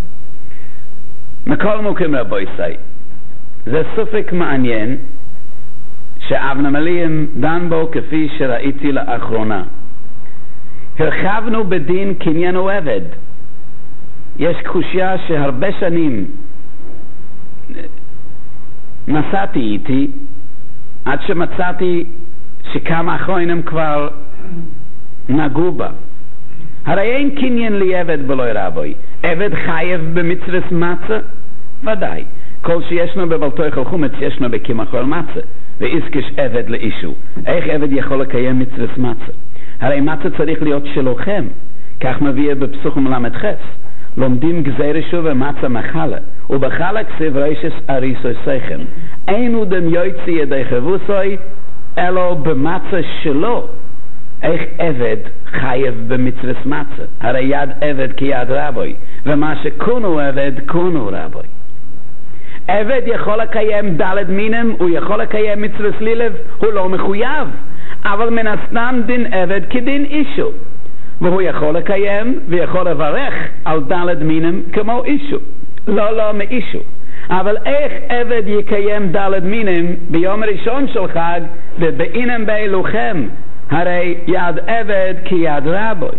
מכל מוקים רבוי סי, זה סופק מעניין שאבנמלים דן בו כפי שראיתי לאחרונה. הרחבנו בדין קניין או עבד. יש קושיה שהרבה שנים נסעתי איתי עד שמצאתי שכמה אחרונים כבר נגעו בה. הרי אין קניין לי עבד בלוי רבוי. עבד חייב במצוות מצה? ודאי. כל שישנו בבלתוי חומץ ישנו בקמח מצה. ואיסקש עבד לאישו. איך עבד יכול לקיים מצוות מצה? הרי מצה צריך להיות שלוכם. כך מביא בפסוחים למד חס. לומדים גזירשו ומצה מחלה. ובחלה כסיב רישס אריסוי סייכם. אין אודם יויצי ידי חבוסוי, אלו במצה שלו. איך עבד חייב במצוות מצה? הרי יד עבד כיד רבוי. ומה שקונו עבד, קונו רבוי. עבד יכול לקיים דלת מינים, הוא יכול לקיים מצוות לילב, הוא לא מחויב, אבל מן הסתם דין עבד כדין אישו, והוא יכול לקיים ויכול לברך על דלת מינים כמו אישו, לא מאישו. אבל איך עבד יקיים דלת מינים ביום ראשון של חג ובאינם באלוכם? הרי יד עבד כיד רבוי.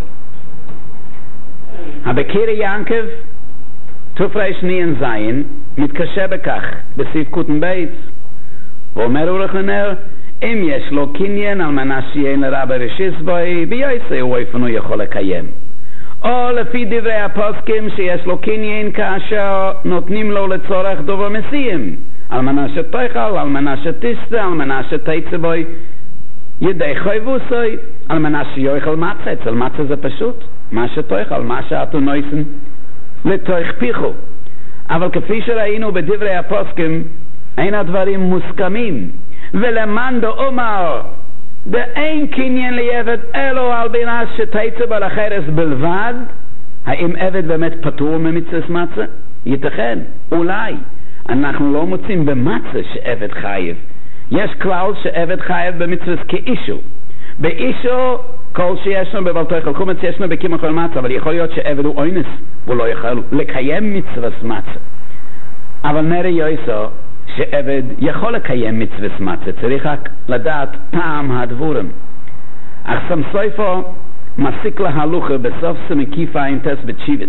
הבקירי ינקב תופרש ניין זין מתקשה בכך בסיף קוטן בייס, ואומר אורחנר, אם יש לו קניין על מנה שיין לרב רשיס בוי, ביועסה הוא איפנו יכול לקיים. או לפי דברי הפוסקים שיש לו קניין כאשר נותנים לו לצורך דובר מסיים, על מנה שתויכל, על מנה שתסתה, על מנה שתיצה בוי, ידי חויבוסוי, על מנה שיויכל מצה. אצל מצה זה פשוט, מה שתויכל, מה שאתו נויסן לתויך פיחו. אבל כפי שראינו בדברי הפוסקים, אין הדברים מוסכמים. ולמאן דאמר דאין קניין לעבד אלו על בינס שתיצה בה לחרס בלבד, האם עבד באמת פטור ממצוות מצה? ייתכן, אולי. אנחנו לא מוצאים במצה שעבד חייב. יש כלל שעבד חייב במצוות כאישו. באישו כל שישנו בבלתוי חלקומץ ישנו בקימה כל מצה, אבל יכול להיות שעבד הוא אוינס, הוא לא יכול לקיים מצוות מצה. אבל נראה יויסו שעבד יכול לקיים מצוות מצה, צריך רק לדעת פעם הדבורם. אך סמסויפו מסיק להלוכה בסוף סמקיפה אינטס בתשיבס,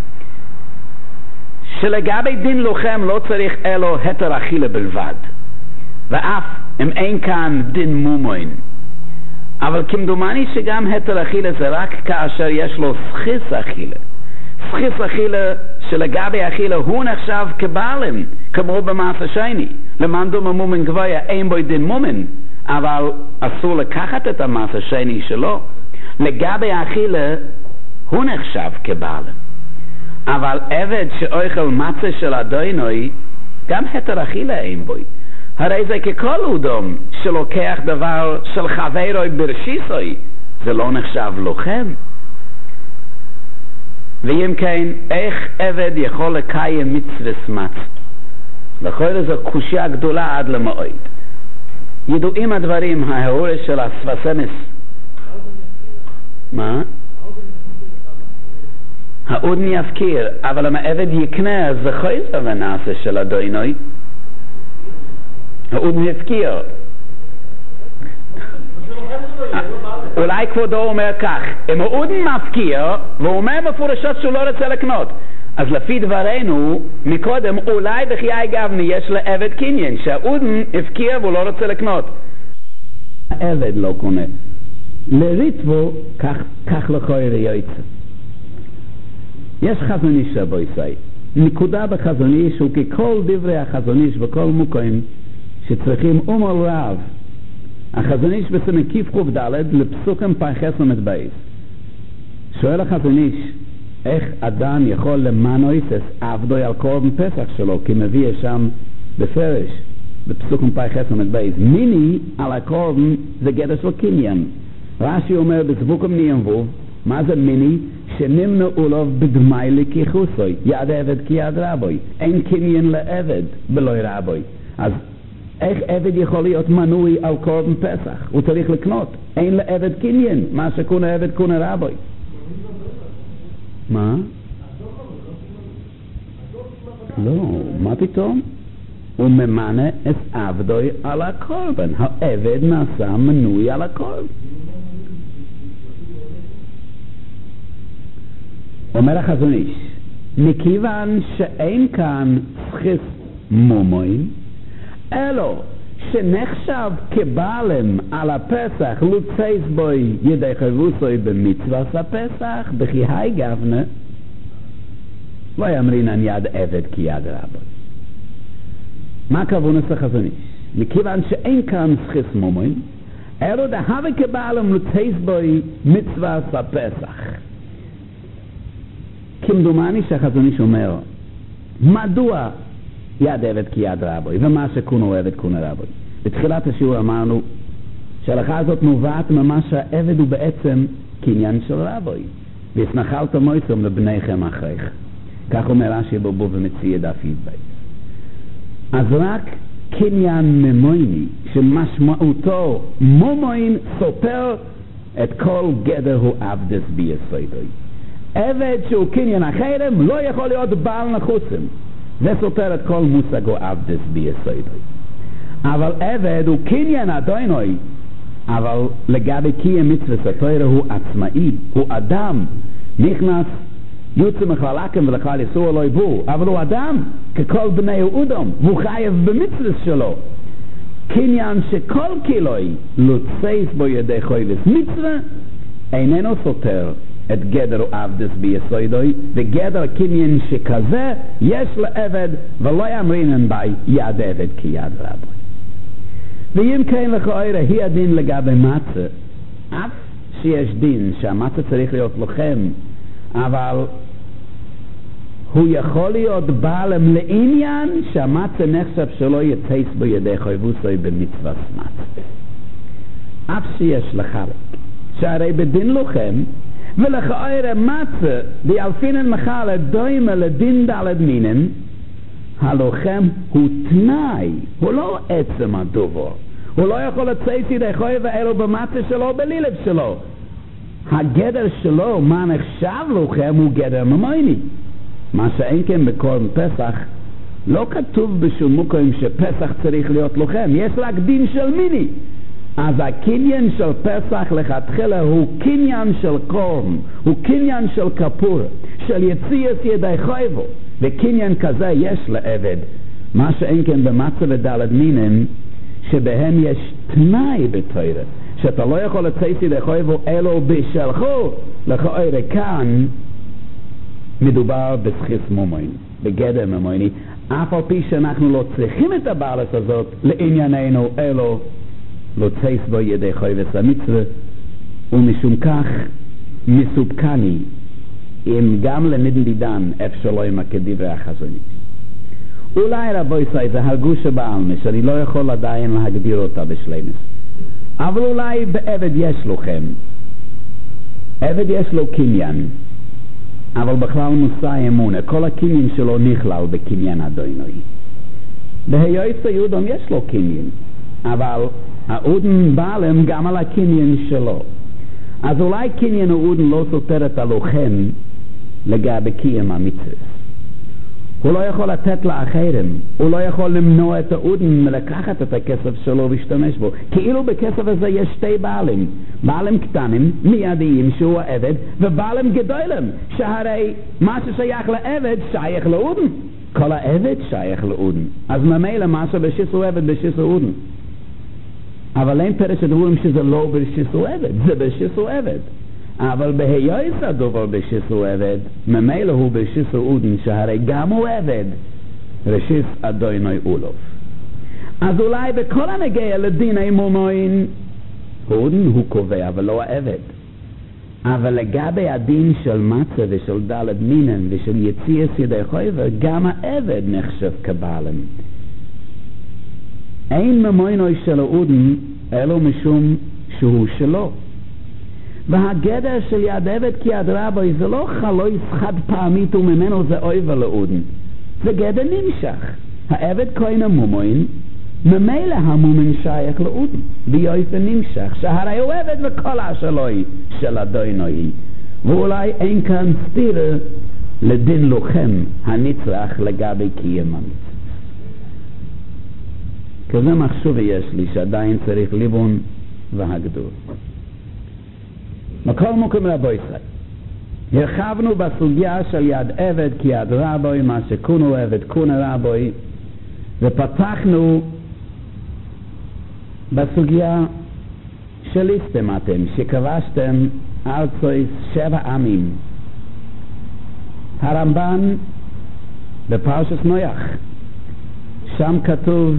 שלגבי דין לוחם לא צריך אלו התר אכילה בלבד, ואף אם אין כאן דין מומוין. אבל כמדומני שגם התר אכילה זה רק כאשר יש לו סחיס אכילה. סחיס אכילה שלגבי אכילה הוא נחשב כבעלם, כמו במעשה שני. למאן דומה מומן גבויה אין בו דין מומן, אבל אסור לקחת את המעשה שני שלו. לגבי אכילה הוא נחשב כבעלם. אבל עבד שאוכל מצה של אדוני, גם התר אכילה אין בו. הרי זה ככל אודום שלוקח דבר של חברוי ברשיסוי, זה לא נחשב לוחם. ואם כן, איך עבד יכול לקיים מצוות מצה? לכל זו קושיה גדולה עד למועד. ידועים הדברים, ההורש של הספסמס. מה? האודן יפקיר, אבל אם העבד יקנה, אז זה חויזה ונעשה של אדוני. האודן הפקיר. אולי כבודו אומר כך, אם האודן מפקיר, והוא אומר מפורשות שהוא לא רוצה לקנות, אז לפי דברנו, מקודם, אולי בחיי גבני יש לעבד קניין, שהאודן הפקיר והוא לא רוצה לקנות. העבד לא קונה. לריטבו, כך לכוי ריוצה. יש חזון איש רבו ישראל. נקודה בחזון איש הוא ככל דברי החזון איש בכל מוקוים שצריכים עומר רב. החזון איש בסמי כיף חוב ד' לפסוקים פרחס ומדבייס. שואל החזון איש, איך אדם יכול למנויס עבדוי על קורבן פסח שלו, כי מביא שם בפרש, בפסוקים פרחס ומדבייס. מיני על הקורבן זה גדר של קניין. רש"י אומר בסבוקים ניינבוב, מה זה מיני? שנמנעו לו בדמי לכיחוסוי, יד עבד כי יד רבוי. אין קניין לעבד בלוי רבוי. אז איך עבד יכול להיות מנוי על קורבן פסח? הוא צריך לקנות. אין לעבד קניין. מה שקונה עבד קונה רבוי. מה? לא, מה פתאום? הוא ממנה את עבדוי על הקורבן. העבד נעשה מנוי על הקורבן. אומר החזון איש, מכיוון שאין כאן סחיס מומוין, אלו שנחשב כבעלם על הפסח לוצייס בוי ידי חבוסוי במצוות הפסח, בחיי גבנה, לא יאמרינן יד עבד כי יד רבו. מה כוונס החזון איש? מכיוון שאין כאן סחיס מומוין, אלו דהווה כבעלם לוצייס בוי מצוות הפסח. כמדומני שהחזון איש אומר, מדוע יד עבד כי יד רבוי, ומה שקונו עבד קונה רבוי. בתחילת השיעור אמרנו שההלכה הזאת נובעת ממש שהעבד הוא בעצם קניין של רבוי. ויסנחלת מויסום לבניכם אחריך. כך אומר רש"י בו ומציע דף י"ב. אז רק קניין ממויני, שמשמעותו מומוין סופר את כל גדר הוא עבדס ביסודוי. עבד שהוא קניין אחרם לא יכול להיות בעל נחוסם. זה סותר את כל מושג או עבדס ביסודוי. אבל עבד הוא קניין אדוני, אבל לגבי קיים מצוות התורה הוא עצמאי, הוא אדם, נכנס יוצא מחלקם ולכל איסור לא יבור, אבל הוא אדם ככל בני אודום, והוא חייב במצוות שלו. קניין שכל קילוי לוצייס בו ידי חויבס מצווה איננו סותר את גדר עבדס ביסודוי, וגדר קניין שכזה יש לעבד ולא יאמרינן בי יד עבד כי יד רבוי. ואם כן לכאורה היא הדין לגבי מצה, אף שיש דין שהמצה צריך להיות לוחם, אבל הוא יכול להיות בעלם לעניין שהמצה נחשב שלא יצייס בו ידי חויבוסוי במצוות מצה. אף שיש לחלק שהרי בדין לוחם ולכאורה מצה דיאלפינן מחלת דוימה לדין דלת מינן, הלוחם הוא תנאי, הוא לא עצם הדובר. הוא לא יכול לצייס ידי חויב אלו במצה שלו בלילב שלו. הגדר שלו, מה נחשב לוחם, הוא גדר ממויני. מה שאין כן בקורבן פסח, לא כתוב בשום מקום שפסח צריך להיות לוחם, יש רק דין של מיני. אז הקניין של פסח לכתחילה הוא קניין של קורבן, הוא קניין של כפור, של יציאת ידי חויבו, וקניין כזה יש לעבד. מה שאין כן במצה ודלת מינן, שבהם יש תנאי בתורה, שאתה לא יכול לצייס ידי חויבו אלו בשלחו, לכאורה כאן מדובר בסחיס מומוין, בגדר ממויני, אף על פי שאנחנו לא צריכים את הבעלת הזאת לענייננו אלו לא צייס בו ידי חויבס המצווה, ומשום כך מסופקני אם גם לנדלידן אפשר עם הכדברי החזונית. אולי רבוי סי זה הרגוש בעלמה שאני לא יכול עדיין להגדיר אותה בשלמס, אבל אולי בעבד יש לוחם, עבד יש לו קניין, אבל בכלל מושא אמונה, כל הקניין שלו נכלל בקניין אדוני. בהיועצה יהודם יש לו קניין, אבל האודן בעלם גם על הקניין שלו. אז אולי קניין האודן לא סותר את הלוחם לגבי קיים המצווה. הוא לא יכול לתת לאחרים, הוא לא יכול למנוע את האודן מלקחת את הכסף שלו ולהשתמש בו. כאילו בכסף הזה יש שתי בעלים, בעלים קטנים, מיידיים שהוא העבד, ובעלים גדולים, שהרי מה ששייך לעבד שייך לאודן. כל העבד שייך לאודן. אז ממילא מה שבשיסו עבד בשיסו אודן. אבל אין פרש הדברים שזה לא בשיסו עבד, זה בשיסו עבד. אבל בהיוס הדובר בשיסו עבד, ממילא הוא בשיסו אודן, שהרי גם הוא עבד, רשיס אדוני אולוף. אז אולי בכל הנגיע לדיני מומוין, אודן הוא קובע ולא העבד. אבל לגבי הדין של מצה ושל דלת מינן ושל יציאס ידי חויבר, גם העבד נחשב כבעלם. אין ממוינוי של האודן, אלו משום שהוא שלו. והגדר של יד עבד כיד רבוי זה לא חלויס חד פעמית וממנו זה אויבר לאודן. זה גדר נמשך. העבד כהן המומוין, ממילא המומין שייך לאודן. ביופן נמשך, שהרי הוא עבד וכל השלוי של אדוני. ואולי אין כאן סתירה לדין לוחם הנצרך לגבי קיים המצווה. כזה מחשוב יש לי שעדיין צריך ליבון והגדור. מכל מוקם רבו ישראל, הרחבנו בסוגיה של יד עבד כיד רבוי, מה שכונו עבד כונה רבוי, ופתחנו בסוגיה שליסתם אתם, שכבשתם ארצויס 7 עמים. הרמב"ן בפרשת נויח, שם כתוב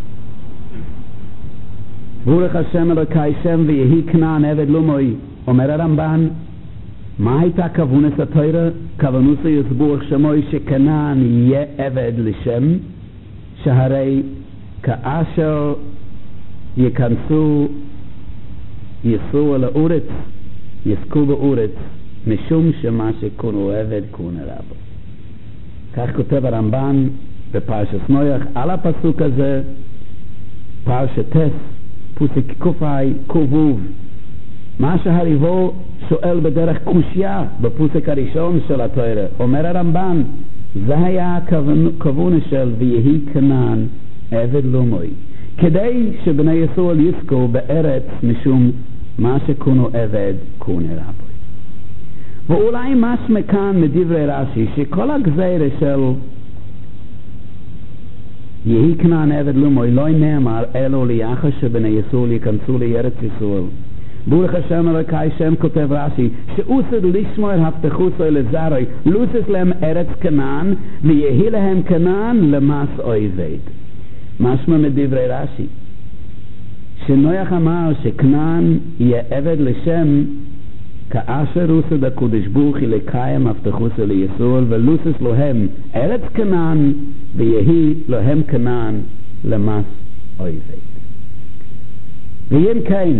ברוך השם אלוקי שם ויהי כנען עבד לומוי. אומר הרמב"ן, מה הייתה כוונס התורה? כוונוסו יסבורך שמוי שכנען יהיה עבד לשם, שהרי כאשר יכנסו יסעו על האורץ, יסקו באורץ, משום שמה שכונו עבד כונה רבו. כך כותב הרמב"ן בפרשת נויח על הפסוק הזה, פרשת טס, פוסק קופאי קובוב. מה שהריבו שואל בדרך קושיה בפוסק הראשון של התורה, אומר הרמב"ן, זה היה הכוונה של ויהי כנען עבד לומוי, כדי שבני ישראל יזכו בארץ משום מה שכונו עבד כונה רבוי. ואולי משמע כאן מדברי רש"י שכל הגזירה של יהי כנען עבד לומוי לא נאמר אלו ליחד שבני ישראל יכנסו לארץ ישראל. ברוך השם אלוקי שם כותב רש"י שאוסר לשמור הבטחוסו לזרעי לוסס להם ארץ כנען ויהי להם כנען למס אויבד. משמע מדברי רש"י שנויח אמר שכנען יהיה עבד לשם כאשר רוסד הקודש ברוך הוא לקיים הבטחוסו לישראל ולוסס להם ארץ כנען ויהי להם כנען למס אויבד. ואם כן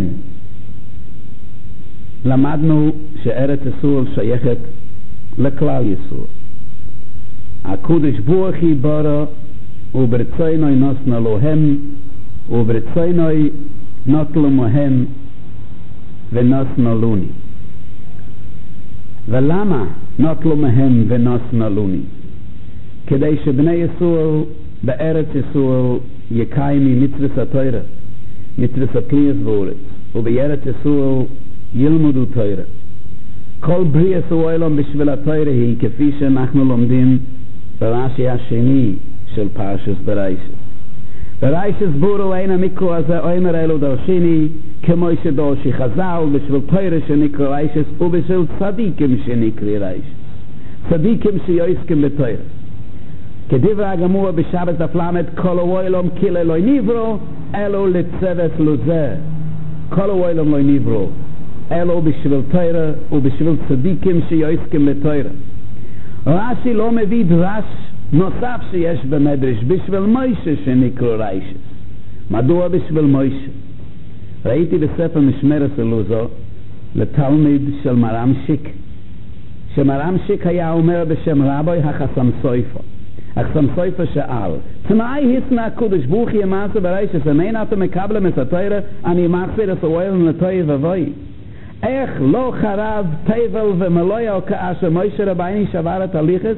למדנו שארץ ישראל שייכת לכלל ישראל. הקודש ברוך הוא ברא וברצונו נתנו להם וברצונו נטלו מהם ונתנו לוני. ולמה נטלו מהם ונתנו לוני? כדי שבני ישראל בארץ ישראל יקיימו מצוות התורה, מצוות התלייס בארץ, ובארץ ישראל ילמדו תורה. כל בריאת העולם בשביל התורה היא כפי שאנחנו לומדים ברש"י השני של פרשת בראשית. בראשית בורו אין המקרא הזה אומר אלו דרשיני כמו שדורשי חז"ל בשביל תורה שנקרא ראשית ובשביל צדיקים שנקרא ראשית. צדיקים שיועסקים בתורה. כדברי הגמור בשבת דף כל העולם כאילו לא נברא אלו לצוות לזה. כל העולם לא נברא אלו בשביל תורה ובשביל צדיקים שיועסקים בתורה. רש"י לא מביא דרש נוסף שיש במדרש בשביל מוישה שנקרא ראשית. מדוע בשביל מוישה? ראיתי בספר משמרת אלוזו לתלמיד של מרם שיק, שמרם שיק היה אומר בשם רבי החסם סויפר. החסם סויפר שאל, תנאי הסנה הקודש ברוך הוא מעשה בראשית, ומין אתם מקבלים את התורה, אני מחזיר את העולם לתוהו ובוהו. איך לא חרב תבל ומלויה כאשר מוישה רבייני שבר את הליכס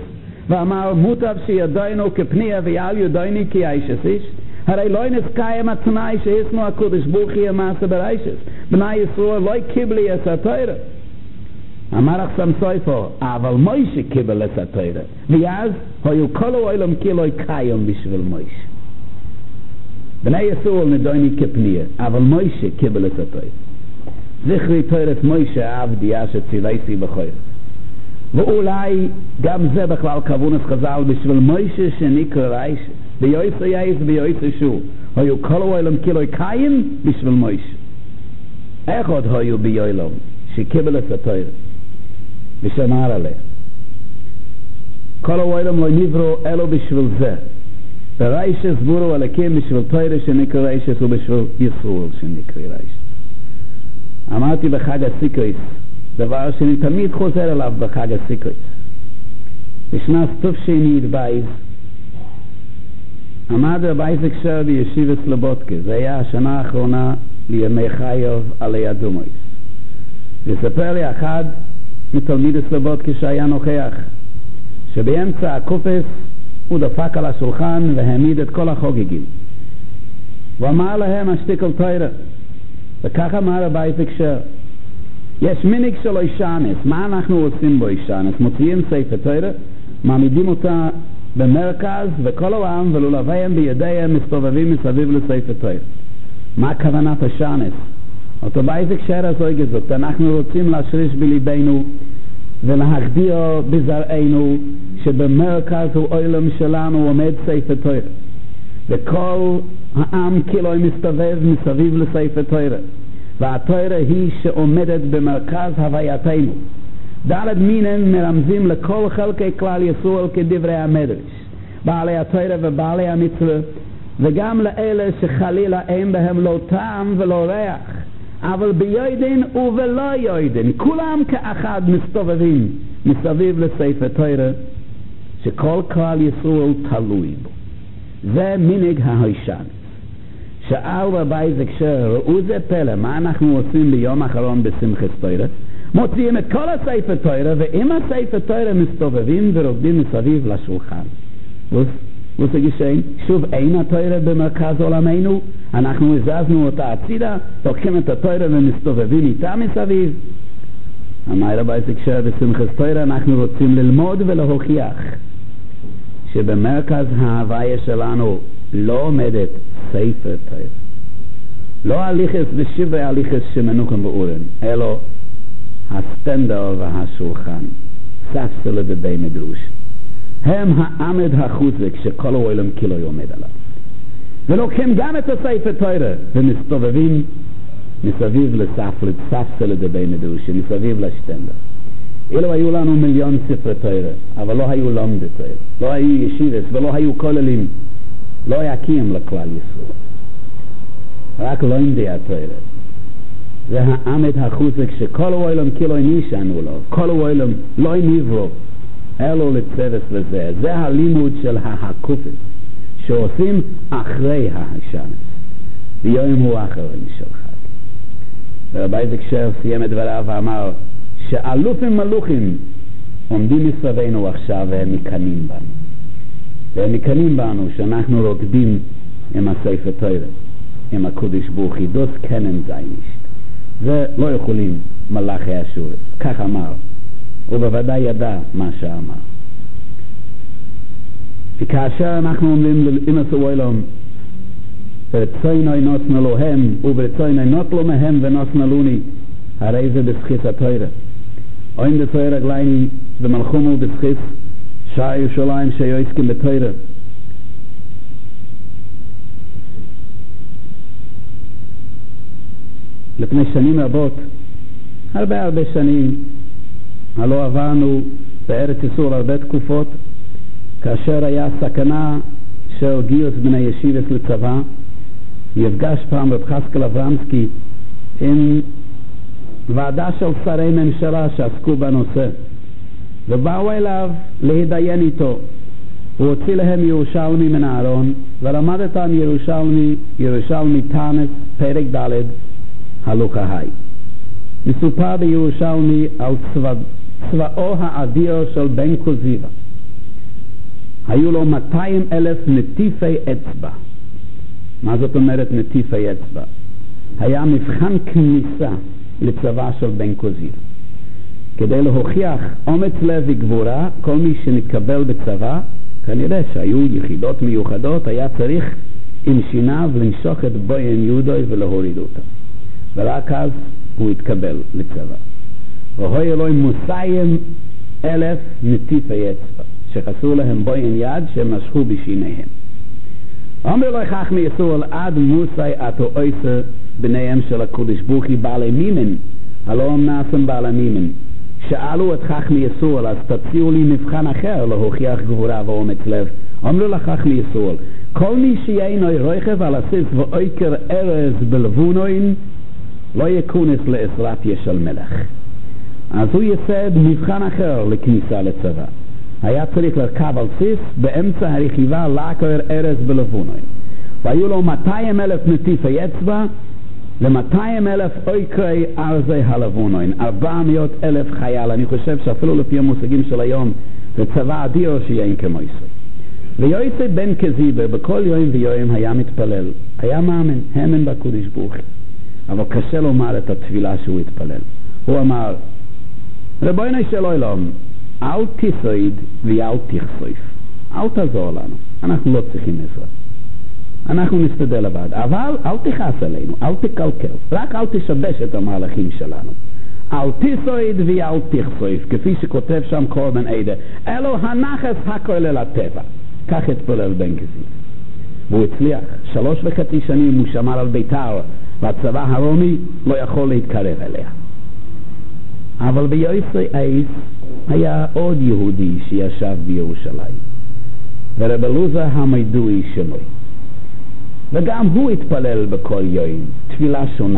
ואמר מוטב שידיינו כפניה ועל ידייני כי האישס איש, הרי לא נסקיים התנאי שהסנו הקודש בוכי המעשה בריישס, בני ישראל לא קיבלי את התורה. אמר אחסם סויפו, אבל מוישה קיבל את התורה, ואז היו כל העולם כאילו קיים בשביל מוישה. בני ישראל נדויני כפניה, אבל מוישה קיבל את התורה. זכרי תורת מוישה עבדי אשר צילייסי בחויר. ואולי גם זה בכלל כוונס חז"ל בשביל מוישה שנקרא ריישס. ביועסו יעש ביועסו שור. היו כל העולם כאילו קיים בשביל מוישה. איך עוד היו ביועלם שקיבל את התורה ושמר עליה? כל העולם לא נברו אלו בשביל זה. בריישס בורו עליכם בשביל תורה שנקרא ריישס ובשביל ישראל שנקרא ריישס. אמרתי בחג הסיקריס, דבר שאני תמיד חוזר אליו בחג הסיקריס. בשנת תופשני בייז, עמד רבי אייזק שר בישיבת סלובודקה. זה היה השנה האחרונה לימי חייו עלי אדומויס. וספר לי אחד מתלמיד סלובודקה שהיה נוכח, שבאמצע הקופס הוא דפק על השולחן והעמיד את כל החוגגים. ואמר להם השתיקל תורה. וכך אמר רבי אייזק שר, יש מיניק של אישנס. מה אנחנו עושים בו אישנס? מוציאים ספר תורה, מעמידים אותה במרכז, וכל העם ולולביהם בידיהם מסתובבים מסביב לספר תורה. מה כוונת אישנס? אותו רבי אייזק שר הזוג הזאת, אנחנו רוצים להשריש בליבנו ולהגדיר בזרענו שבמרכז העולם שלנו עומד ספר תורה, וכל העם כאילו מסתובב מסביב לספר תורה, והתורה היא שעומדת במרכז הווייתנו. ד' מינן מרמזים לכל חלקי כלל ישראל כדברי המדרש, בעלי התורה ובעלי המצווה, וגם לאלה שחלילה אין בהם לא טעם ולא ריח, אבל ביודעין ובלא יודעין כולם כאחד מסתובבים מסביב לספר תורה שכל כלל ישראל תלוי בו. זה מנהג ההישנס. שאל רבי אייזק שר, ראו זה פלא, מה אנחנו עושים ביום האחרון בשמחת תורה? מוציאים את כל הספר תורה, ועם הספר תורה מסתובבים ורוקדים מסביב לשולחן. וזה גשן, שוב אין התורה במרכז עולמנו, אנחנו הזזנו אותה הצידה, תוקחים את התורה ומסתובבים איתה מסביב. אמר רבי אייזק שר, בשמחת תורה אנחנו רוצים ללמוד ולהוכיח שבמרכז ההוויה שלנו לא עומדת ספר תורה, לא הליכס ושברי הליכס שמנוחם באורן, אלא הסטנדר והשולחן, ספסל דבי מדרוש, הם העמד החוזק שכל העולם כאילו עומד עליו. ולוקחים גם את הספר תורה ומסתובבים מסביב לספסל דבי מדרוש, מסביב לשטנדר. אילו היו לנו מיליון ספרי תורה, אבל לא היו לומדי תורה, לא היו ישיבות ולא היו כוללים, לא יקים לכלל ישראל, רק לא עמדי התורה. זה העמד החוזק שכל העולם כאילו נישנו לו, כל העולם לא נברו אלו לצרס לזה. זה הלימוד של ההקופת שעושים אחרי ההישנס, ויום הוא אחרון של חג. ורבי אייזק שר סיים את דבריו ואמר שאלופים מלוכים עומדים מסביבנו עכשיו והם מקנים בנו, והם מקנים בנו שאנחנו רוקדים עם הספר תורה, עם הקודש ברוך הוא. דוס קנן זיינישט, זה לא יכולים מלאכי אשור. כך אמר, ובוודאי ידע מה שאמר. וכאשר אנחנו אומרים לאמס העולם ברצוני נתנו להם וברצוני נטלו מהם ונתנו לוני, הרי זה בזכות התורה. אין בתורה רגליים במלחומו בזכות שער ירושלים שיועסקים בתורה. לפני שנים רבות, הרבה שנים, הלא עברנו בארץ ישראל הרבה תקופות, כאשר היה סכנה של גיוס בני ישיבות לצבא. נפגש פעם רב חסקל אברמסקי עם ועדה של שרי ממשלה שעסקו בנושא, ובאו אליו להידיין איתו. הוא הוציא להם ירושלמי מן הארון ולמד אותם ירושלמי תנס פרק ד' הלוקה ה'. מסופר בירושלמי על צבאו האדיר של בן קוזיבה, היו לו 200,000 נטיפי אצבע. מה זאת אומרת נטיפי אצבע? היה מבחן כניסה לצבא של בן קוזיב. כדי להוכיח אומץ לב וגבורה, כל מי שנתקבל בצבא, כנראה שהיו יחידות מיוחדות, היה צריך עם שיניו לנשוך את בוין יהודוי ולהוריד אותה. ורק אז הוא התקבל לצבא. והוי אלוהים 200,000 נטיפי אצבע, שחסרו להם בוין יד שהם נשכו בשיניהם. אומר לו חכמי ישראל עד מוסי אתו עושה בניהם של הקודש ברוכי בעלי מימן, הלא נעשם בעלי מימן. שאלו את חכמי ישראל, אז תציעו לי מבחן אחר להוכיח גבורה ואומץ לב. אמרו לחכמי ישראל, כל מי שאינו רוכב על הסיס ואויקר ארז בלבונוין, לא יכונס לעזרת ישל מלך. אז הוא יסד מבחן אחר לכניסה לצבא. היה צריך לרכב על סיס באמצע הרכיבה לעקר ארז בלבונוין. והיו לו 200,000 נטיפי אצבע, ל200,000 אויקרי ארזי הלבונוין, 400,000 חייל. אני חושב שאפילו לפי המושגים של היום זה צבא אדיר שיהיה כמו ישראל. ויוסי בן כזיבה בכל יום ויום היה מתפלל, היה מאמן, האמן בקודש ברוך. אבל קשה לומר את התפילה שהוא התפלל. הוא אמר, רבונו של עולם, אל תסעיד ואל תחשוף, אל תעזור לנו, אנחנו לא צריכים עזרה, אנחנו נסתדר לבד, אבל אל תכעס עלינו, אל תקלקל, רק אל תשבש את המהלכים שלנו. אל תסעיד ואל תחשוף, כפי שכותב שם קורבן עדה, אלו הנחס הכולל הטבע. כך התפלל בן כזיב, והוא הצליח. 3.5 שנים הוא שמר על ביתר, והצבא הרומי לא יכול להתקרב אליה. אבל ביוסי אייס היה עוד יהודי שישב בירושלים, ורב אלעזר המדועי שמו, וגם הוא התפלל בכל יום תפילה שונה.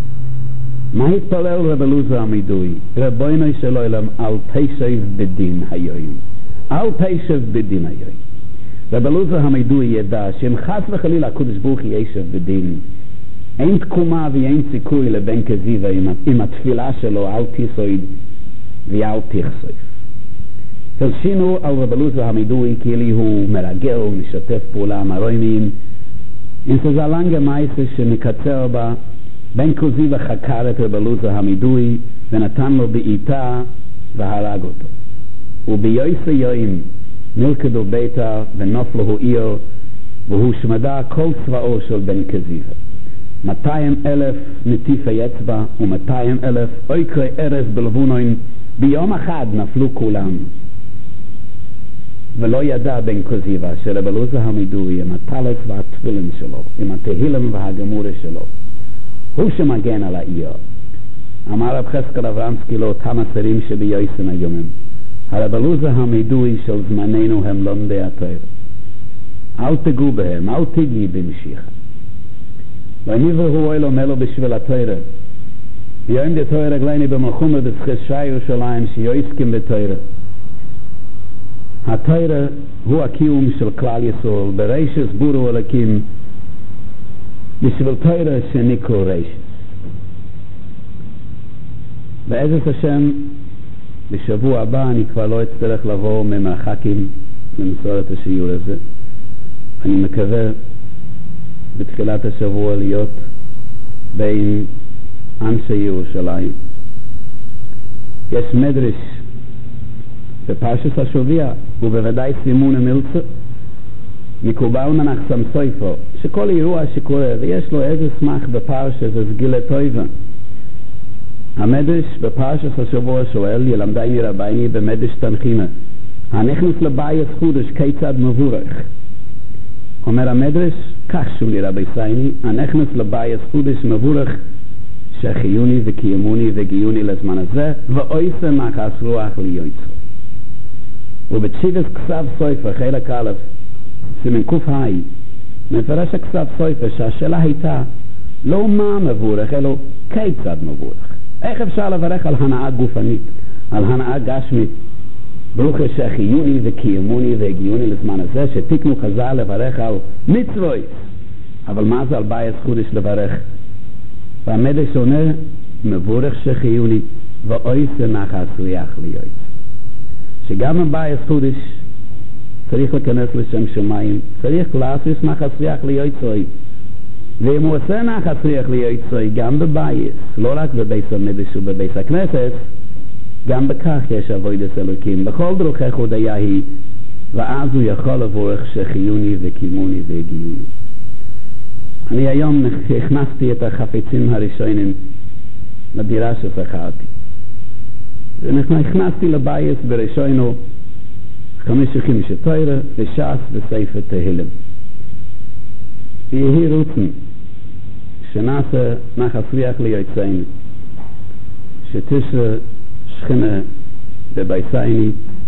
מה התפלל רב אלעזר המדועי? רבונו של עולם, אל תשב בדין היום, אל תשב בדין היום. רב אלעזר המדועי ידע שאם חס וחלילה הקדוש ברוך הוא ישב בדין, אין תקומה ואין סיכוי לבן כזיבה עם התפילה שלו, אל תסעיד ואל תחשוף. תלשינו על רב אלעזר המדועי כאילו הוא מרגל ומשתף פעולה עם הרומים. אם זה לנגה מייסה שמקצר בה, בן כזיבה חקר את רב אלעזר המדועי ונתן לו בעיטה והרג אותו. וביוסי יום נלכדו ביתר ונופלו עיר, והוא שמדה כל צבאו של בן כזיבה. 200,000 נטיפי אצבע ו200,000 אויקרי ארז בלבונוין ביום אחד נפלו כולם. ולא ידע בן כזיבה שרב אלעזר המדועי עם הטלס והתפילין שלו, עם התהילים והגמורה שלו, הוא שמגן על העיר. אמר רב חזקאל אברמסקי לאותם השרים שביוסן היומם, הרב אלעזר המדועי של זמננו הם לומדי התורה, אל תגעו בהם, אל תגעי במשיחה. ונבראו אלו מלו בשביל התורה, ויום דתורה רגלני במלחומה בצחשי ירושלים שיועסקים בתורה. התורה הוא הקיום של כלל ישראל, ברשס בורו אלוקים, בשביל תורה שנקרא רשס. בעזרת השם בשבוע הבא אני כבר לא אצטרך לבוא ממרחקים למסור את השיעור הזה. אני מקווה בתחילת השבוע להיות בין אנשי ירושלים. יש מדרש בפרשת השבוע, ובוודאי סימון המלצה, מקובל מנחם סופר, שכל אירוע שקורה ויש לו איזה סמך בפרשת זה סגילה טובה. המדרש בפרשת השבוע שואל, ילמדני רבייני במדרש תנחימה, הנכנס לבית חודש כיצד מבורך? אומר המדרש, כך שולי רבי סייני, הנכנס לבית חודש מבורך שחיוני וקיימוני וגיוני לזמן הזה, ואויסה מחס רוח ליועצו. ובתשיבס כסף סופר, חלק א', סימן ק"ה, מפרש הכסף סופר שהשאלה הייתה לא מה מבורך, אלא כיצד מבורך. איך אפשר לברך על הנאה גופנית, על הנאה גשמית? ברוך שחיוני וקיימוני והגיוני לזמן הזה, שתיקנו חז"ל לברך על מצוות. אבל מה זה על בית חודש לברך? והמדרש עונה, מבורך שחיוני ואויסה נחס ריח ליועץ. שגם בבית חודש צריך להיכנס לשם שמיים, צריך לעשות נחת רוח ליוצאי. ואם הוא עושה נחת רוח ליוצאי גם בבית, לא רק בבית המקדש ובבית הכנסת, גם בכך יש עבודת אלוקים. בכל דרכי הודיה היא, ואז הוא יכול לבורך שחיוני וקימוני והגיוני. אני היום הכנסתי את החפצים הראשונים לדירה ששכרתי. הכנסתי לבית בראשונו 5 תורה וש"ס וספר תהילים. ויהי רצון שנעשה נחת רוח ליוצאנו, שתשרה שכינה בביתנו,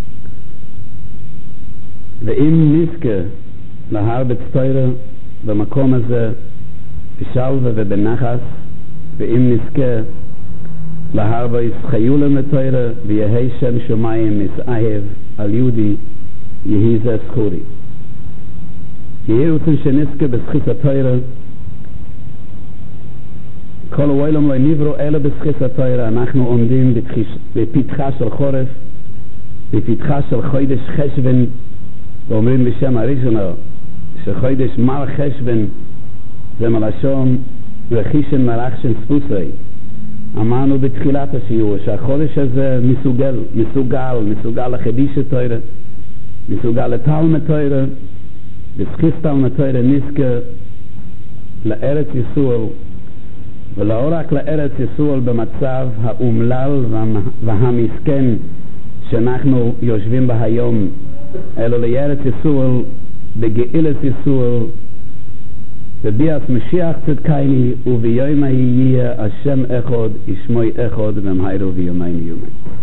ואם נזכה להרבות תורה במקום הזה בשלווה ובנחת, ואם נזכה להרבות חיולה מתורה ויהי שם שמיים מתאהב על יהודי, יהי זה זכורי. יהי רצון שנזכה בזכות התורה. כל העולם לא נברא אלא בזכות התורה. אנחנו עומדים בפתחה של חורף, בפתחה של חודש חשבן, ואומרים בשם הראשון שחודש מר חשבן זה מלשון רחישן מרחשן ספוסי. אמרנו בתחילת השיעור שהחודש הזה מסוגל לחדיש התורה, מסוגל לתלמוד תורה, בזכות תלמוד תורה נזכה לארץ ישראל, ולא רק לארץ ישראל במצב האומלל והמסכן שאנחנו יושבים בה היום, אלא לארץ ישראל בגאילת ישראל, בביאת משיח צדקני, וביום יהיה השם אחד ישמוי אחד, ומהרו ויומיים יומיים.